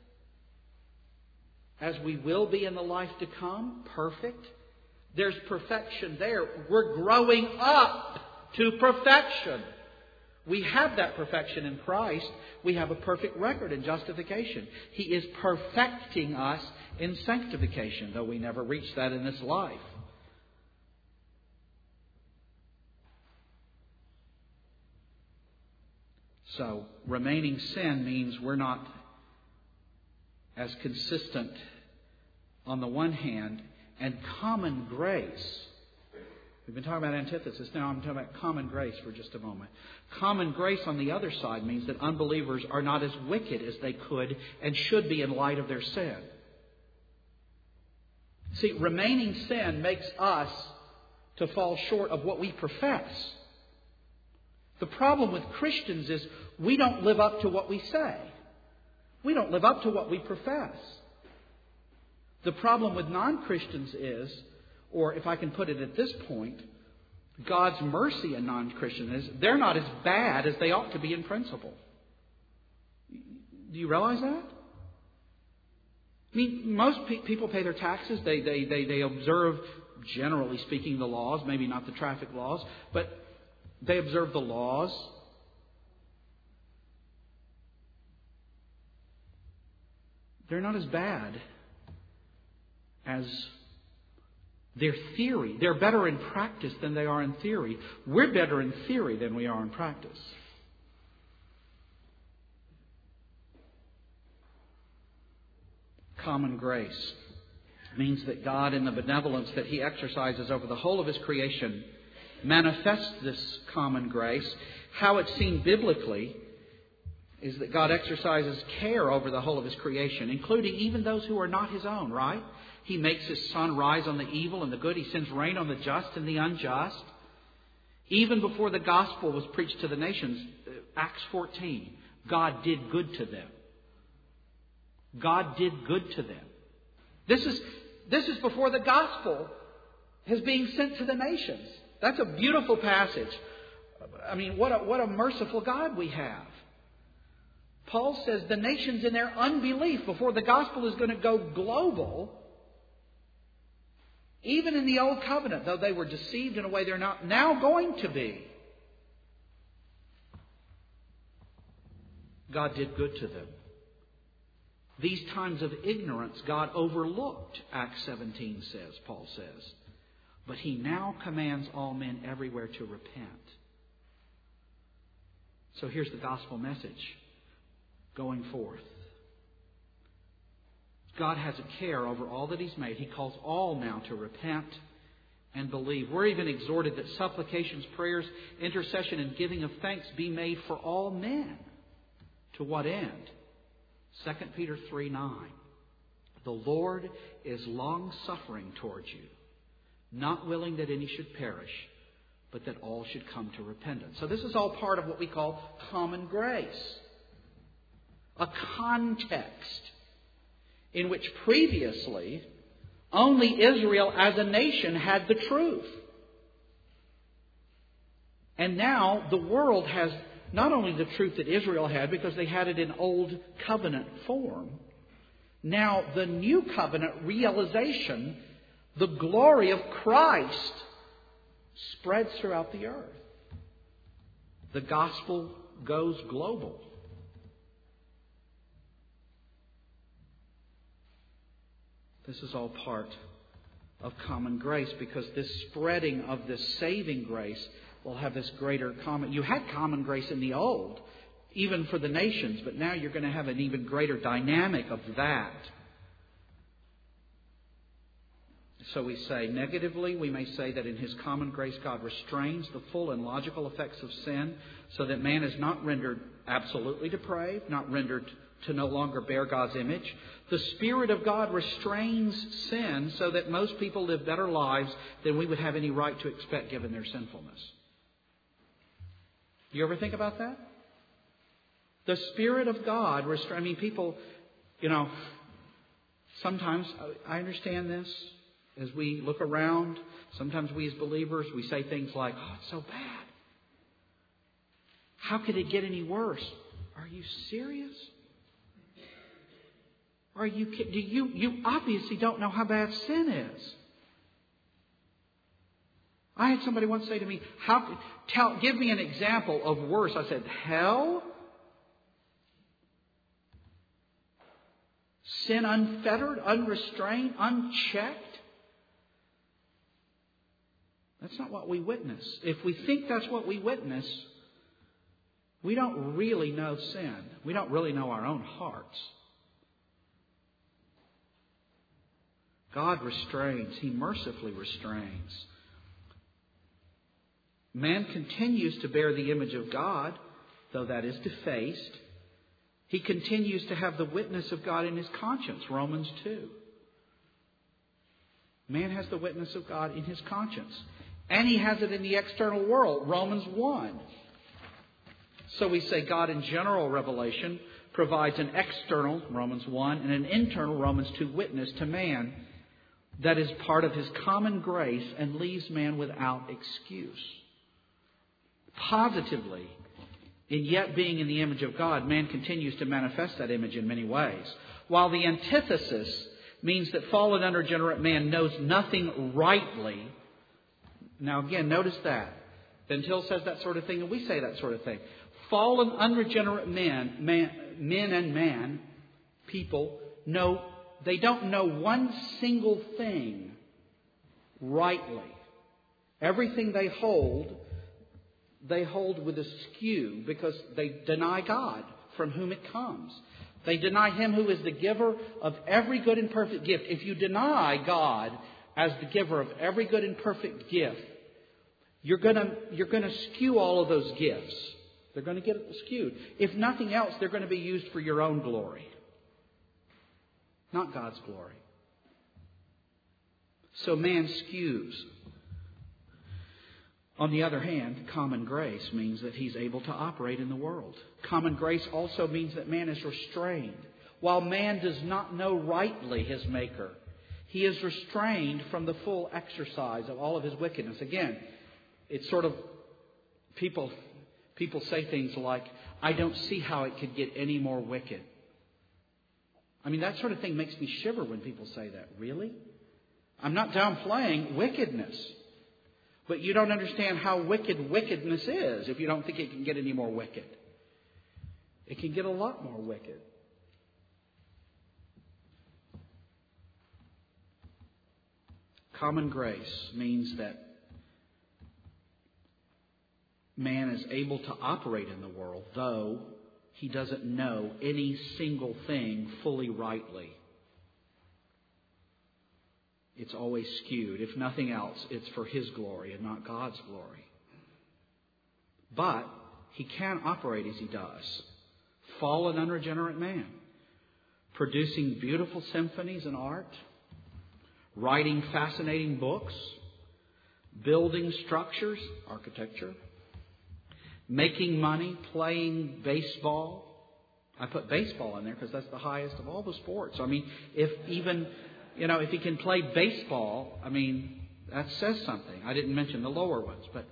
as we will be in the life to come, perfect. There's perfection there. We're growing up to perfection. We have that perfection in Christ. We have a perfect record in justification. He is perfecting us in sanctification, though we never reach that in this life. So, remaining sin means we're not as consistent on the one hand, and common grace. We've been talking about antithesis. Now I'm talking about common grace for just a moment. Common grace on the other side means that unbelievers are not as wicked as they could and should be in light of their sin. See, remaining sin makes us to fall short of what we profess. The problem with Christians is we don't live up to what we say. We don't live up to what we profess. The problem with non-Christians is, or if I can put it at this point, God's mercy in non-Christians is they're not as bad as they ought to be in principle. Do you realize that? I mean, most people pay their taxes. They observe, generally speaking, the laws, maybe not the traffic laws, but They observe the laws. They're not as bad as their theory. They're better in practice than they are in theory. We're better in theory than we are in practice. Common grace means that God, in the benevolence that He exercises over the whole of His creation, manifests this common grace. How it's seen biblically is that God exercises care over the whole of His creation, including even those who are not His own, right? He makes His sun rise on the evil and the good. He sends rain on the just and the unjust. Even before the gospel was preached to the nations, Acts 14, God did good to them. God did good to them. This is before the gospel is being sent to the nations. That's a beautiful passage. I mean, what a merciful God we have. Paul says the nations in their unbelief, before the gospel is going to go global, even in the old covenant, though they were deceived in a way they're not now going to be, God did good to them. These times of ignorance God overlooked, Acts 17 says, Paul says. But He now commands all men everywhere to repent. So here's the gospel message going forth. God has a care over all that He's made. He calls all now to repent and believe. We're even exhorted that supplications, prayers, intercession, and giving of thanks be made for all men. To what end? 2 Peter 3:9. The Lord is long-suffering towards you, not willing that any should perish, but that all should come to repentance. So this is all part of what we call common grace. A context in which previously only Israel as a nation had the truth. And now the world has not only the truth that Israel had, because they had it in old covenant form. Now the new covenant realization, the glory of Christ, spreads throughout the earth. The gospel goes global. This is all part of common grace, because this spreading of this saving grace will have this greater common... You had common grace in the old, even for the nations, but now you're going to have an even greater dynamic of that. So we say, negatively, we may say that in His common grace, God restrains the full and logical effects of sin so that man is not rendered absolutely depraved, not rendered to no longer bear God's image. The Spirit of God restrains sin so that most people live better lives than we would have any right to expect given their sinfulness. Do you ever think about that? The Spirit of God restrains... I mean, people, sometimes I understand this. As we look around, sometimes we as believers, we say things like, "Oh, it's so bad. How could it get any worse?" Are you serious? Are you kidding? You obviously don't know how bad sin is. I had somebody once say to me, give me an example of worse. I said, hell? Sin unfettered, unrestrained, unchecked? That's not what we witness. If we think that's what we witness, we don't really know sin. We don't really know our own hearts. God restrains. He mercifully restrains. Man continues to bear the image of God, though that is defaced. He continues to have the witness of God in his conscience, Romans 2. Man has the witness of God in his conscience. And he has it in the external world, Romans 1. So we say God in general revelation provides an external, Romans 1, and an internal, Romans 2, witness to man that is part of His common grace and leaves man without excuse. Positively, in yet being in the image of God, man continues to manifest that image in many ways. While the antithesis means that fallen unregenerate man knows nothing rightly. Now again, notice that. Van Til says that sort of thing, and we say that sort of thing. Fallen, unregenerate people they don't know one single thing rightly. Everything they hold with a skew because they deny God from whom it comes. They deny Him who is the giver of every good and perfect gift. If you deny God as the giver of every good and perfect gift, you're going to skew all of those gifts. They're going to get skewed. If nothing else, they're going to be used for your own glory, not God's glory. So man skews. On the other hand, common grace means that he's able to operate in the world. Common grace also means that man is restrained. While man does not know rightly his Maker, he is restrained from the full exercise of all of his wickedness. Again, it's sort of, people say things like, I don't see how it could get any more wicked. I mean, that sort of thing makes me shiver when people say that. Really? I'm not downplaying wickedness. But you don't understand how wicked wickedness is if you don't think it can get any more wicked. It can get a lot more wicked. Common grace means that man is able to operate in the world, though he doesn't know any single thing fully rightly. It's always skewed. If nothing else, it's for his glory and not God's glory. But he can operate as he does. Fallen, unregenerate man. Producing beautiful symphonies and art. Writing fascinating books. Building structures, architecture. Making money, playing baseball. I put baseball in there because that's the highest of all the sports. I mean, if he can play baseball, I mean, that says something. I didn't mention the lower ones, but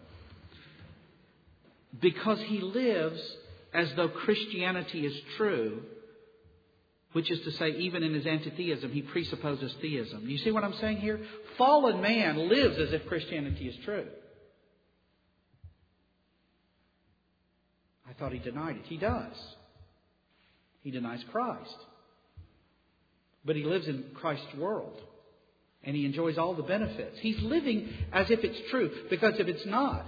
because he lives as though Christianity is true, which is to say, even in his antitheism, he presupposes theism. You see what I'm saying here? Fallen man lives as if Christianity is true. I thought he denied it. He does. He denies Christ. But he lives in Christ's world. And he enjoys all the benefits. He's living as if it's true. Because if it's not,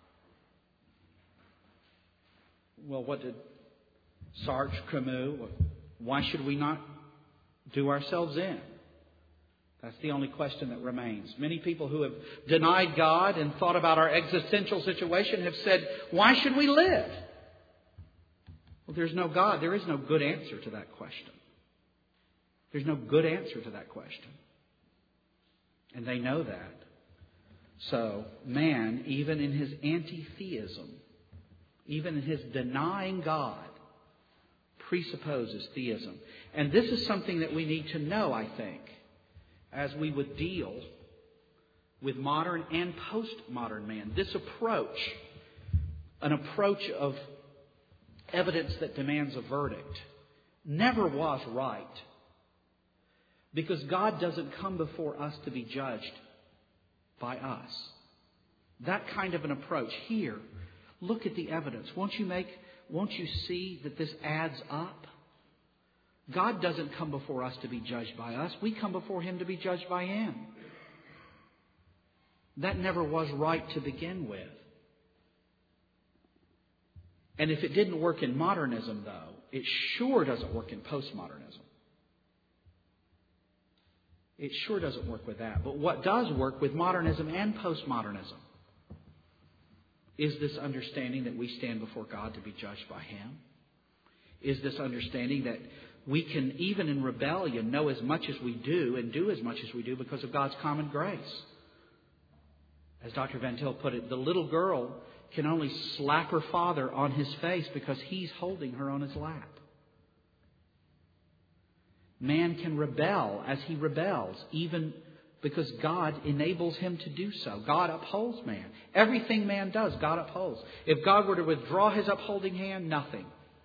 well, what did Sartre, Camus, why should we not do ourselves in? That's the only question that remains. Many people who have denied God and thought about our existential situation have said, why should we live? Well, there's no God. There is no good answer to that question. There's no good answer to that question. And they know that. So, man, even in his anti-theism, even in his denying God, presupposes theism. And this is something that we need to know, I think, as we would deal with modern and postmodern man. This approach, an approach of evidence that demands a verdict, never was right. Because God doesn't come before us to be judged by us. That kind of an approach here, look at the evidence. Won't you see that this adds up? God doesn't come before us to be judged by us. We come before Him to be judged by Him. That never was right to begin with. And if it didn't work in modernism, though, it sure doesn't work in postmodernism. It sure doesn't work with that. But what does work with modernism and postmodernism is this understanding that we stand before God to be judged by Him. Is this understanding that we can, even in rebellion, know as much as we do and do as much as we do because of God's common grace. As Dr. Van Til put it, the little girl can only slap her father on his face because he's holding her on his lap. Man can rebel as he rebels, even because God enables him to do so. God upholds man. Everything man does, God upholds. If God were to withdraw His upholding hand, nothing.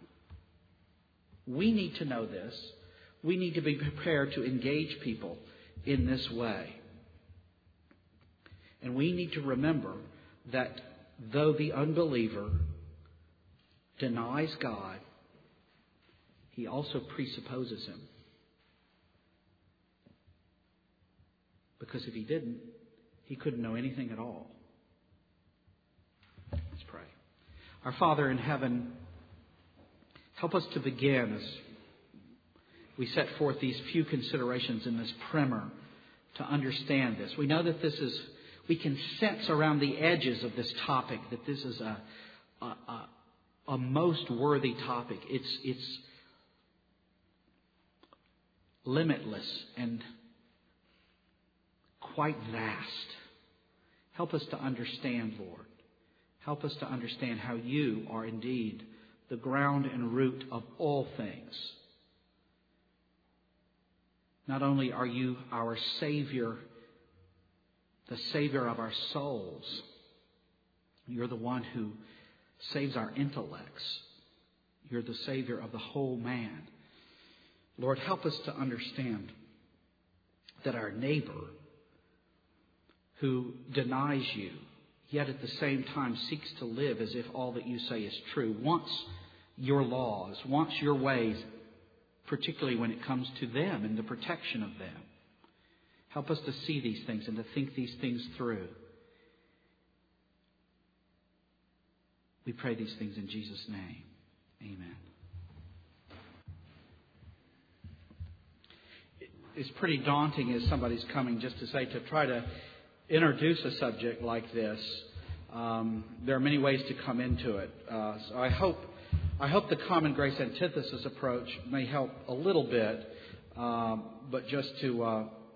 We need to know this. We need to be prepared to engage people in this way. And we need to remember that though the unbeliever denies God, he also presupposes Him. Because if he didn't, he couldn't know anything at all. Let's pray. Our Father in heaven, help us to begin as we set forth these few considerations in this primer to understand this. We know that we can sense around the edges of this topic that this is a most worthy topic. It's limitless and quite vast. Help us to understand, Lord. Help us to understand how You are indeed the ground and root of all things. Not only are You our Savior, the Savior of our souls, You're the one who saves our intellects. You're the Savior of the whole man. Lord, help us to understand that our neighbor who denies You, yet at the same time seeks to live as if all that You say is true, wants Your laws, wants Your ways, particularly when it comes to them and the protection of them. Help us to see these things and to think these things through. We pray these things in Jesus' name. Amen. It's pretty daunting as somebody's coming just to say, to try to introduce a subject like this. There are many ways to come into it. So I hope the common grace antithesis approach may help a little bit, but just to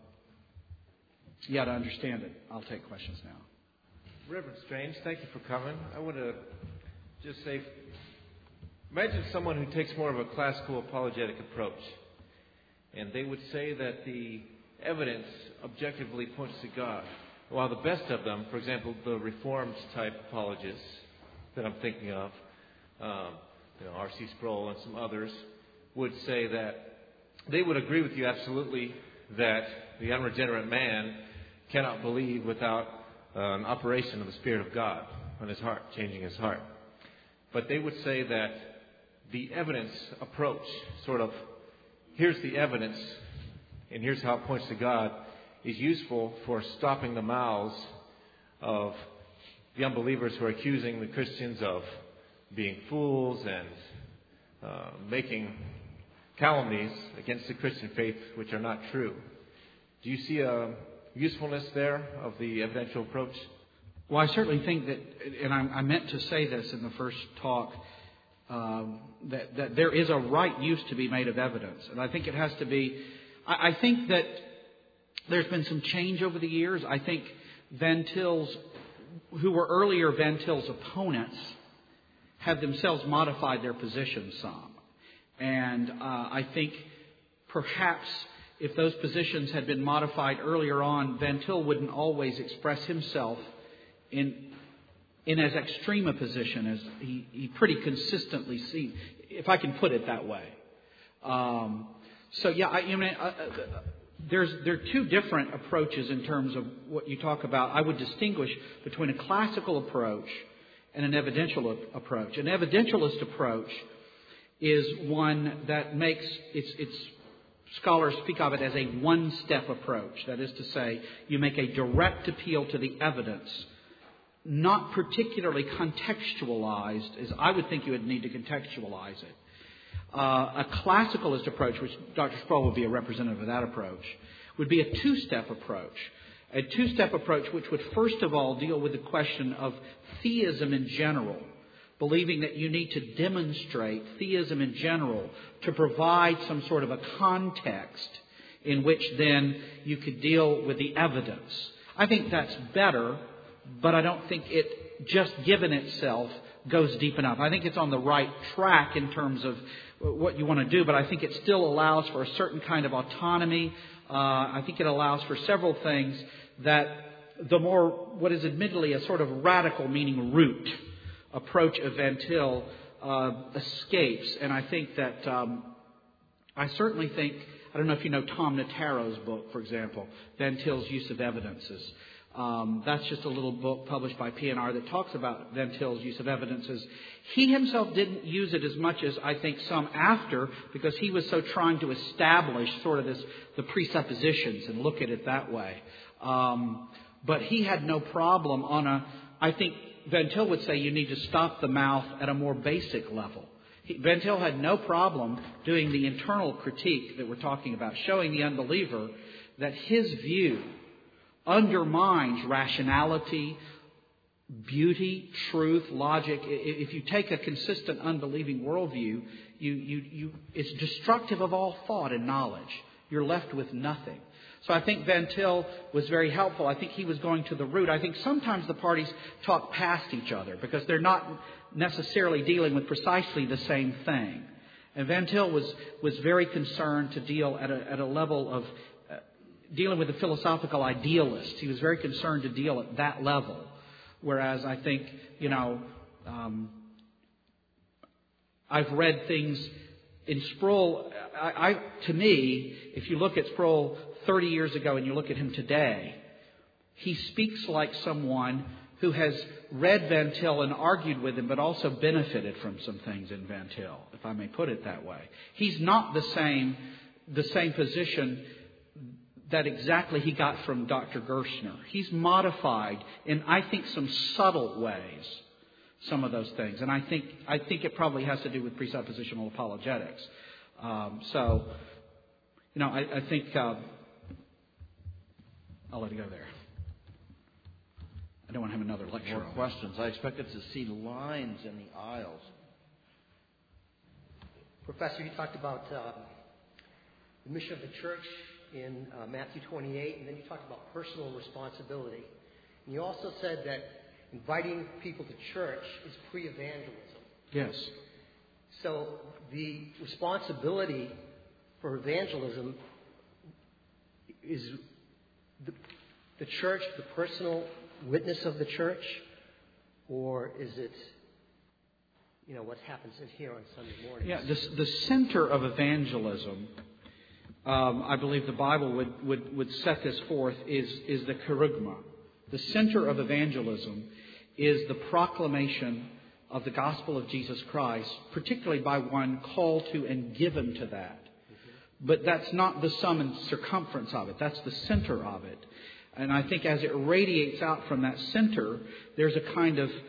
understand it. I'll take questions now. Reverend Strange, thank you for coming. I want to just say, imagine someone who takes more of a classical apologetic approach, and they would say that the evidence objectively points to God, while the best of them, for example, the Reformed type apologists that I'm thinking of, R.C. Sproul and some others, would say that they would agree with you absolutely that the unregenerate man cannot believe without an operation of the Spirit of God on his heart, changing his heart. But they would say that the evidence approach, sort of, here's the evidence and here's how it points to God, is useful for stopping the mouths of the unbelievers who are accusing the Christians of being fools and making calumnies against the Christian faith which are not true. Do you see a usefulness there of the evidential approach? Well, I certainly think that, and I meant to say this in the first talk, that there is a right use to be made of evidence. And I think it has to be, I think that there's been some change over the years. I think Van Til's, who were earlier Van Til's opponents, have themselves modified their position some. And I think perhaps if those positions had been modified earlier on, Van Til wouldn't always express himself in as extreme a position as he pretty consistently seems, if I can put it that way. There are two different approaches in terms of what you talk about. I would distinguish between a classical approach and an evidential approach. An evidentialist approach is one that makes its scholars speak of it as a one-step approach. That is to say, you make a direct appeal to the evidence, not particularly contextualized, as I would think you would need to contextualize it. A classicalist approach, which Dr. Sproul would be a representative of that approach, would be a two-step approach. A two-step approach which would first of all deal with the question of theism in general, believing that you need to demonstrate theism in general to provide some sort of a context in which then you could deal with the evidence. I think that's better, but I don't think it, just given itself, goes deep enough. I think it's on the right track in terms of what you want to do, but I think it still allows for a certain kind of autonomy. I think it allows for several things that the more, what is admittedly a sort of radical, meaning root, approach of Van Til escapes. And I think that, I certainly think, I don't know if you know Tom Notaro's book, for example, Van Til's Use of Evidences. That's just a little book published by P&R that talks about Van Til's use of evidences. He himself didn't use it as much as I think some after, because he was so trying to establish sort of the presuppositions and look at it that way. But he had no problem I think Van Til would say you need to stop the mouth at a more basic level. Van Til had no problem doing the internal critique that we're talking about, showing the unbeliever that his view undermines rationality, beauty, truth, logic. If you take a consistent unbelieving worldview, it's destructive of all thought and knowledge. You're left with nothing. So I think Van Til was very helpful. I think he was going to the root. I think sometimes the parties talk past each other because they're not necessarily dealing with precisely the same thing. And Van Til was very concerned to deal at a level of dealing with the philosophical idealist. He was very concerned to deal at that level. Whereas I think, I've read things in Sproul. To me, if you look at Sproul 30 years ago and you look at him today, he speaks like someone who has read Van Til and argued with him, but also benefited from some things in Van Til, if I may put it that way. He's not the same position that exactly he got from Dr. Gerstner. He's modified in, I think, some subtle ways, some of those things. And I think it probably has to do with presuppositional apologetics. I think I'll let it go there. I don't want to have another lecture. More questions. I expected to see lines in the aisles. Professor, you talked about the mission of the church in Matthew 28, and then you talked about personal responsibility. And you also said that inviting people to church is pre-evangelism. Yes. So the responsibility for evangelism is the church, the personal witness of the church, or is it, what happens in here on Sunday mornings? Yeah, the center of evangelism, I believe the Bible would set this forth, is the kerygma. The center of evangelism is the proclamation of the gospel of Jesus Christ, particularly by one called to and given to that. But that's not the sum and circumference of it. That's the center of it. And I think as it radiates out from that center, there's a kind of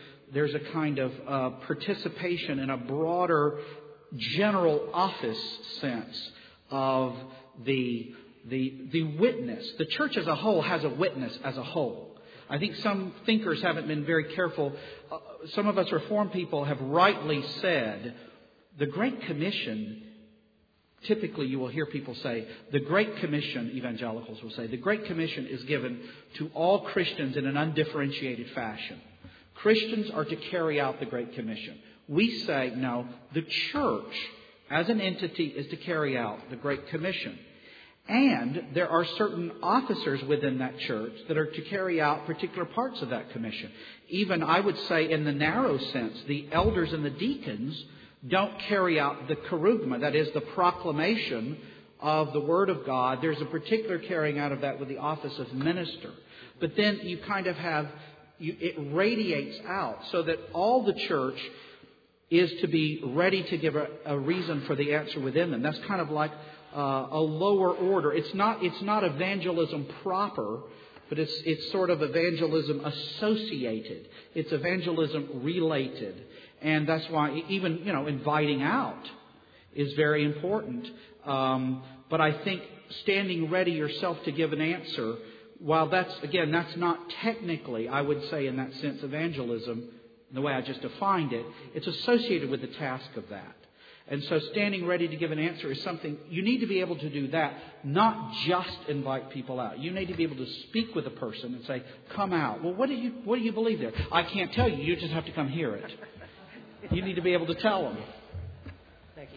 participation in a broader general office sense of the witness. The church as a whole has a witness as a whole. I think some thinkers haven't been very careful. Some of us Reformed people have rightly said the Great Commission. Typically, you will hear people say, the Great Commission, evangelicals will say, the Great Commission is given to all Christians in an undifferentiated fashion. Christians are to carry out the Great Commission. We say, no, the church as an entity is to carry out the Great Commission. And there are certain officers within that church that are to carry out particular parts of that commission. Even, I would say, in the narrow sense, the elders and the deacons don't carry out the kerygma, that is, the proclamation of the Word of God. There's a particular carrying out of that with the office of minister. But then you kind of have, it radiates out so that all the church is to be ready to give a reason for the answer within them. That's kind of like a lower order. It's not evangelism proper, but it's sort of evangelism associated. It's evangelism related. And that's why even, inviting out is very important. But I think standing ready yourself to give an answer, while that's not technically, I would say in that sense, evangelism, the way I just defined it, it's associated with the task of that. And so standing ready to give an answer is something, you need to be able to do that, not just invite people out. You need to be able to speak with a person and say, come out. Well, what do you believe there? I can't tell you. You just have to come hear it. You need to be able to tell them. Thank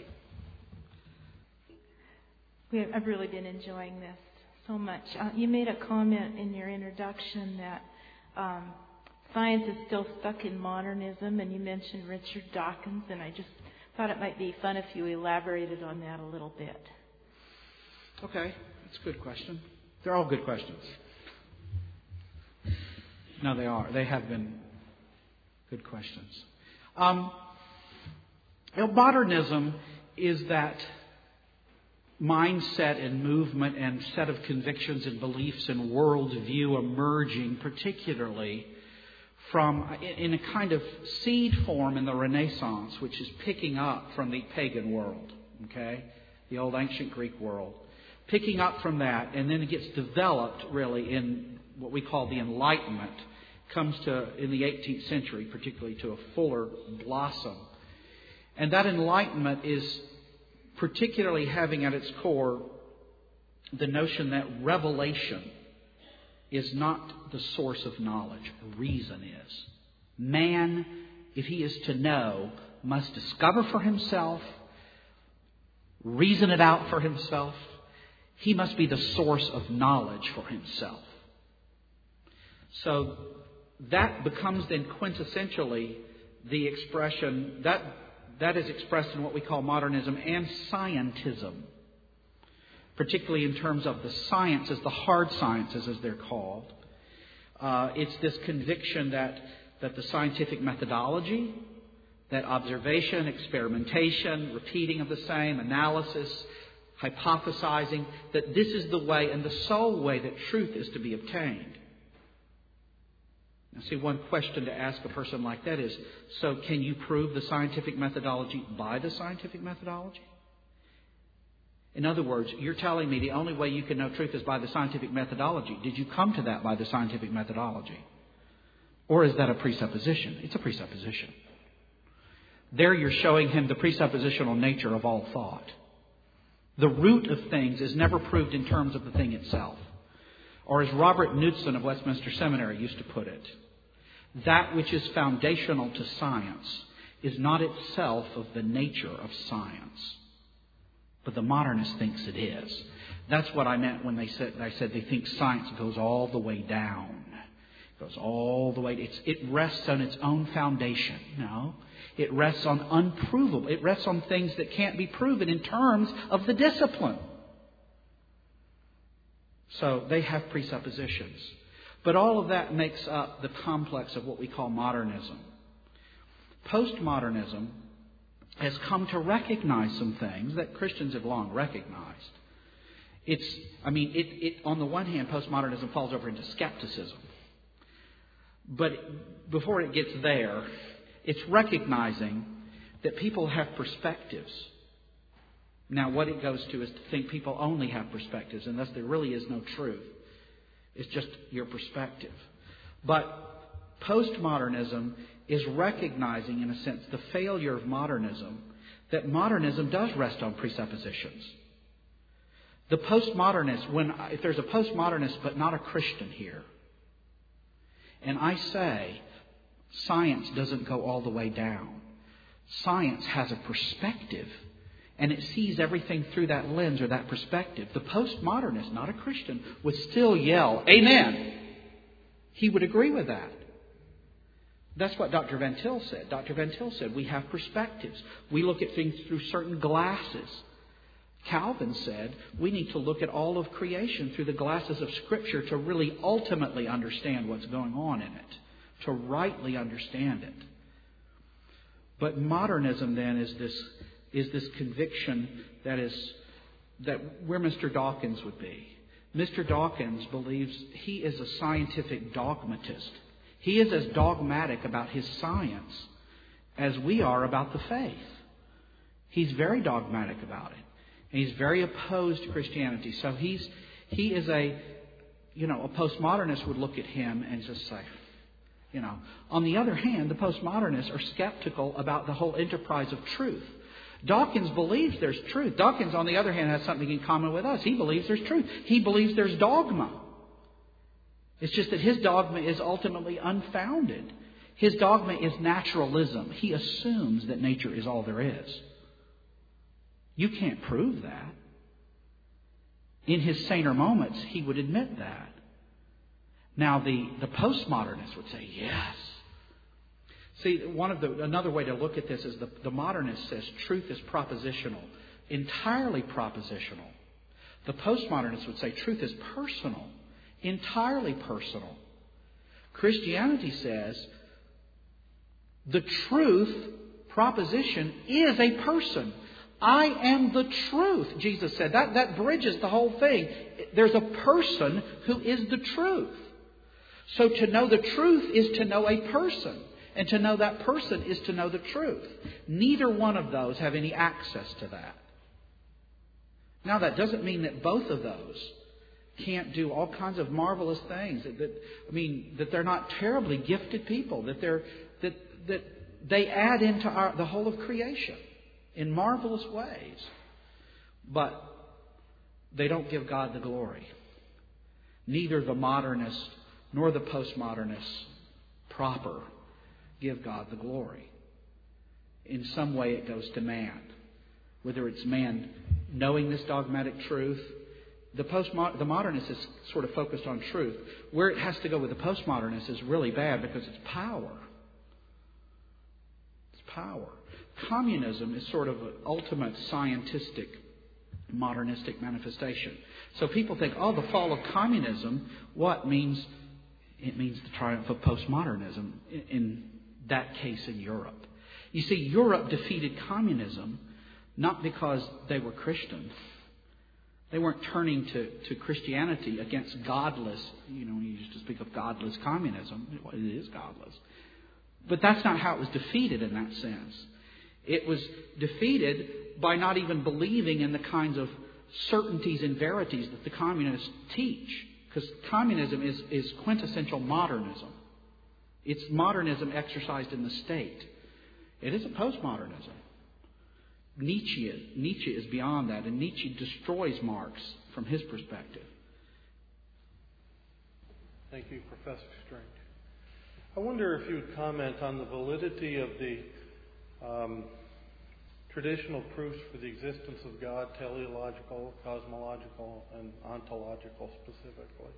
you. I've really been enjoying this so much. You made a comment in your introduction that science is still stuck in modernism, and you mentioned Richard Dawkins, and I just thought it might be fun if you elaborated on that a little bit. Okay, that's a good question. They're all good questions. No, they are. They have been good questions. Modernism is that mindset and movement and set of convictions and beliefs and worldview emerging particularly from, in a kind of seed form in the Renaissance, which is picking up from the pagan world, okay? The old ancient Greek world. Picking up from that, and then it gets developed really in what we call the Enlightenment. Comes to, in the 18th century, particularly to a fuller blossom. And that Enlightenment is particularly having at its core the notion that revelation is not the source of knowledge. Reason is. Man, if he is to know, must discover for himself, reason it out for himself. He must be the source of knowledge for himself. So that becomes then quintessentially the expression that is expressed in what we call modernism and scientism, particularly in terms of the sciences, the hard sciences as they're called. It's this conviction that the scientific methodology, that observation, experimentation, repeating of the same, analysis, hypothesizing, that this is the way and the sole way that truth is to be obtained. Now, see, one question to ask a person like that is, so can you prove the scientific methodology by the scientific methodology? In other words, you're telling me the only way you can know truth is by the scientific methodology. Did you come to that by the scientific methodology? Or is that a presupposition? It's a presupposition. There you're showing him the presuppositional nature of all thought. The root of things is never proved in terms of the thing itself. Or as Robert Knudsen of Westminster Seminary used to put it, that which is foundational to science is not itself of the nature of science. But the modernist thinks it is. That's what I meant when I said they think science goes all the way down. It goes all the way. It rests on its own foundation. No. It rests on unprovable. It rests on things that can't be proven in terms of the discipline. So they have presuppositions. But all of that makes up the complex of what we call modernism. Postmodernism has come to recognize some things that Christians have long recognized. On the one hand, postmodernism falls over into skepticism. But before it gets there, it's recognizing that people have perspectives. Now, what it goes to is to think people only have perspectives, and thus there really is no truth. It's just your perspective. But postmodernism is recognizing, in a sense, the failure of modernism, that modernism does rest on presuppositions. The postmodernist, if there's a postmodernist but not a Christian here, and I say science doesn't go all the way down. Science has a perspective, and it sees everything through that lens or that perspective. The postmodernist, not a Christian, would still yell, "Amen!" He would agree with that. That's what Dr. Van Til said. Dr. Van Til said we have perspectives. We look at things through certain glasses. Calvin said we need to look at all of creation through the glasses of Scripture to really ultimately understand what's going on in it, to rightly understand it. But modernism then is this conviction that where Mr. Dawkins would be. Mr. Dawkins believes he is a scientific dogmatist. He is as dogmatic about his science as we are about the faith. He's very dogmatic about it. And he's very opposed to Christianity. So he is a postmodernist would look at him and just say, On the other hand, the postmodernists are skeptical about the whole enterprise of truth. Dawkins believes there's truth. Dawkins, on the other hand, has something in common with us. He believes there's truth. He believes there's dogma. It's just that his dogma is ultimately unfounded. His dogma is naturalism. He assumes that nature is all there is. You can't prove that. In his saner moments, he would admit that. Now, the postmodernist would say, yes. See, another way to look at this is the modernist says truth is propositional, entirely propositional. The postmodernist would say truth is personal, entirely personal. Christianity says the truth proposition is a person. I am the truth, Jesus said. That bridges the whole thing. There's a person who is the truth. So to know the truth is to know a person. And to know that person is to know the truth. Neither one of those have any access to that. Now, that doesn't mean that both of those can't do all kinds of marvelous things. That they're not terribly gifted people. That they add into the whole of creation in marvelous ways. But they don't give God the glory. Neither the modernist nor the postmodernist proper give God the glory. In some way it goes to man. Whether it's man knowing this dogmatic truth. The modernist is sort of focused on truth. Where it has to go with the postmodernist is really bad because it's power. It's power. Communism is sort of an ultimate scientistic, modernistic manifestation. So people think, the fall of communism, what means? It means the triumph of postmodernism, in that case in Europe. You see, Europe defeated communism not because they were Christian. They weren't turning to Christianity against godless, you used to speak of godless communism. Well, it is godless. But that's not how it was defeated in that sense. It was defeated by not even believing in the kinds of certainties and verities that the communists teach. Because communism is quintessential modernism. It's modernism exercised in the state. It isn't postmodernism. Nietzsche is beyond that, and Nietzsche destroys Marx from his perspective. Thank you, Professor Strange. I wonder if you would comment on the validity of the traditional proofs for the existence of God, teleological, cosmological, and ontological specifically.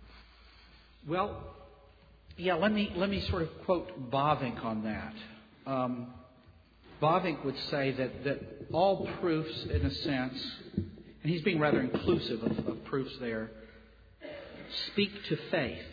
Well, yeah, let me sort of quote Bavinck on that. Bavinck would say that all proofs, in a sense, and he's being rather inclusive of proofs there, speak to faith.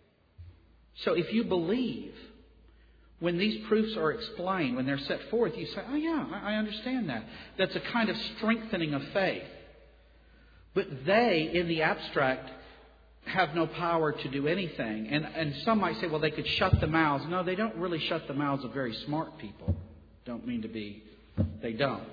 So if you believe, when these proofs are explained, when they're set forth, you say, oh yeah, I understand that. That's a kind of strengthening of faith. But they, in the abstract, have no power to do anything. And some might say, well, they could shut the mouths. No, they don't really shut the mouths of very smart people. Don't mean to be. They don't.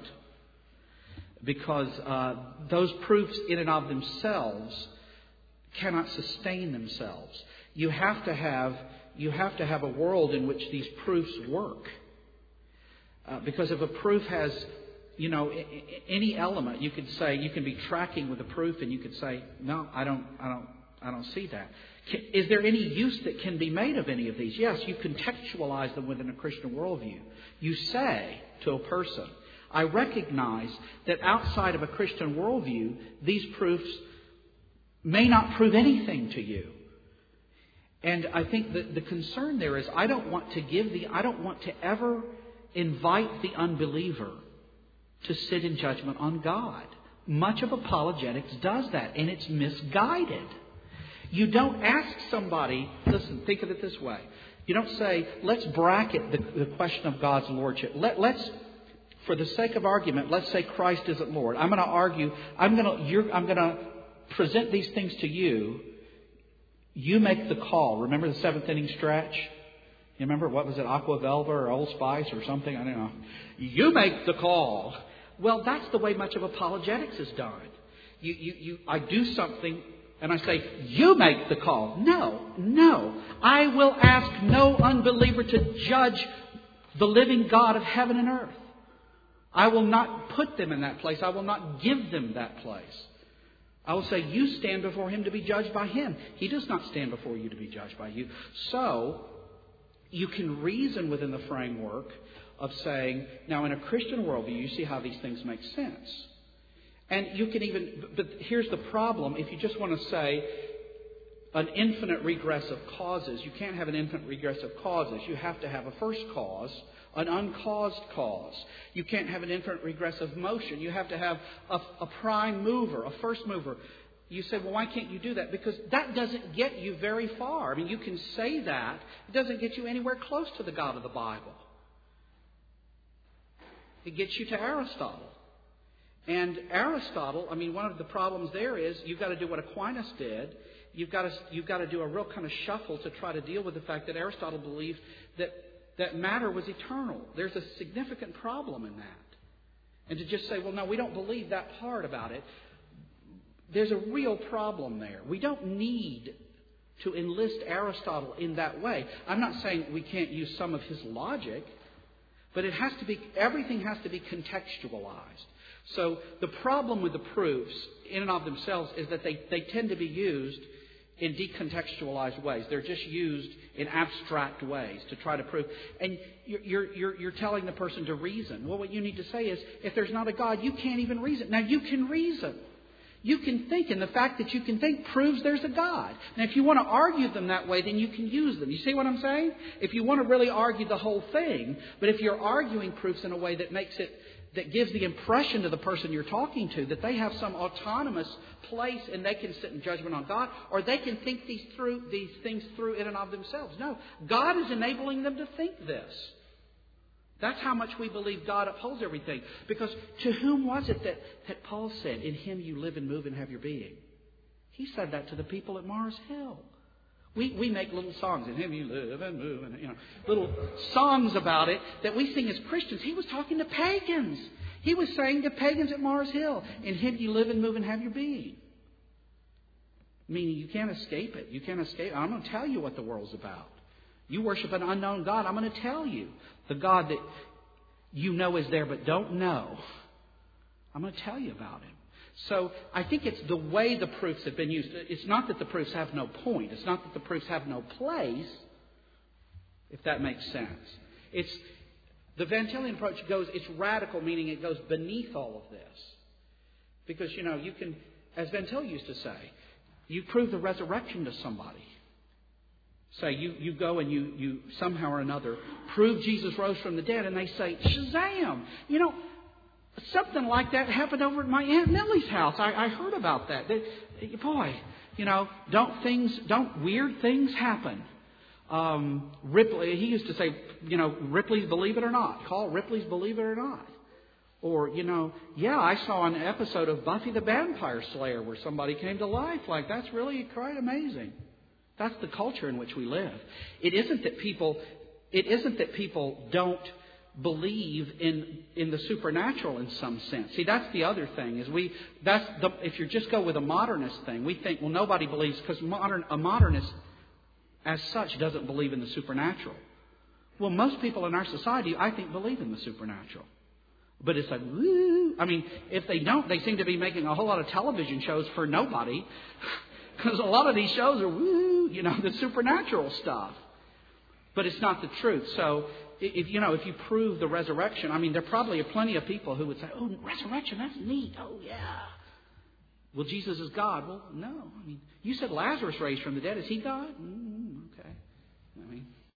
Because those proofs in and of themselves cannot sustain themselves. You have to have a world in which these proofs work. Because if a proof has, any element, you could say, you can be tracking with a proof and you could say, no, I don't see that. Is there any use that can be made of any of these? Yes, you contextualize them within a Christian worldview. You say to a person, I recognize that outside of a Christian worldview, these proofs may not prove anything to you. And I think that the concern there is I don't want to ever invite the unbeliever to sit in judgment on God. Much of apologetics does that, and it's misguided. You don't ask somebody, listen, think of it this way. You don't say, let's bracket the question of God's lordship. Let's, for the sake of argument, let's say Christ isn't Lord. I'm going to argue, I'm going to present these things to you. You make the call. Remember the seventh inning stretch? You remember, what was it, Aqua Velva or Old Spice or something? I don't know. You make the call. Well, that's the way much of apologetics is done. I do something and I say, you make the call. No. I will ask no unbeliever to judge the living God of heaven and earth. I will not put them in that place. I will not give them that place. I will say, you stand before Him to be judged by Him. He does not stand before you to be judged by you. So, you can reason within the framework of saying, now in a Christian worldview, you see how these things make sense. And you can even, but here's the problem. If you just want to say an infinite regress of causes, you can't have an infinite regress of causes. You have to have a first cause, an uncaused cause. You can't have an infinite regress of motion. You have to have a prime mover, a first mover. You say, well, why can't you do that? Because that doesn't get you very far. I mean, you can say that. It doesn't get you anywhere close to the God of the Bible. It gets you to Aristotle. And Aristotle, I mean, one of the problems there is you've got to do what Aquinas did. You've got to do a real kind of shuffle to try to deal with the fact that Aristotle believed that matter was eternal. There's a significant problem in that. And to just say, well, no, we don't believe that part about it. There's a real problem there. We don't need to enlist Aristotle in that way. I'm not saying we can't use some of his logic, but everything has to be contextualized. So the problem with the proofs in and of themselves is that they tend to be used in decontextualized ways. They're just used in abstract ways to try to prove. And you're telling the person to reason. Well, what you need to say is, if there's not a God, you can't even reason. Now, you can reason. You can think, and the fact that you can think proves there's a God. Now, if you want to argue them that way, then you can use them. You see what I'm saying? If you want to really argue the whole thing, but if you're arguing proofs in a way that gives the impression to the person you're talking to that they have some autonomous place and they can sit in judgment on God, or they can think these things through in and of themselves. No, God is enabling them to think this. That's how much we believe God upholds everything. Because to whom was it that Paul said, in Him you live and move and have your being? He said that to the people at Mars Hill. We make little songs, in Him you live and move, and little songs about it that we sing as Christians. He was talking to pagans. He was saying to pagans at Mars Hill, in Him you live and move and have your being. Meaning you can't escape it. You can't escape it. I'm going to tell you what the world's about. You worship an unknown God. I'm going to tell you. The God that you know is there but don't know. I'm going to tell you about Him. So I think it's the way the proofs have been used. It's not that the proofs have no point. It's not that the proofs have no place, if that makes sense. The Van Tillian approach it's radical, meaning it goes beneath all of this. Because, you can, as Van Til used to say, you prove the resurrection to somebody. Say, you go and you somehow or another prove Jesus rose from the dead, and they say, Shazam! Something like that happened over at my Aunt Millie's house. I heard about that. Don't weird things happen. Ripley, he used to say, Ripley's Believe It or Not. Call Ripley's Believe It or Not. Or, I saw an episode of Buffy the Vampire Slayer where somebody came to life. Like, that's really quite amazing. That's the culture in which we live. It isn't that people don't believe in the supernatural in some sense. See, that's the other thing. If you just go with a modernist thing, we think, well, nobody believes, because a modernist as such doesn't believe in the supernatural. Well, most people in our society, I think, believe in the supernatural. But it's like, woo. I mean, if they don't, they seem to be making a whole lot of television shows for nobody. Because a lot of these shows are, woo, the supernatural stuff. But it's not the truth. So, if you prove the resurrection, I mean, there probably are plenty of people who would say, oh, resurrection, that's neat. Oh, yeah. Well, Jesus is God. Well, no. I mean, you said Lazarus raised from the dead. Is He God? Okay. I mean,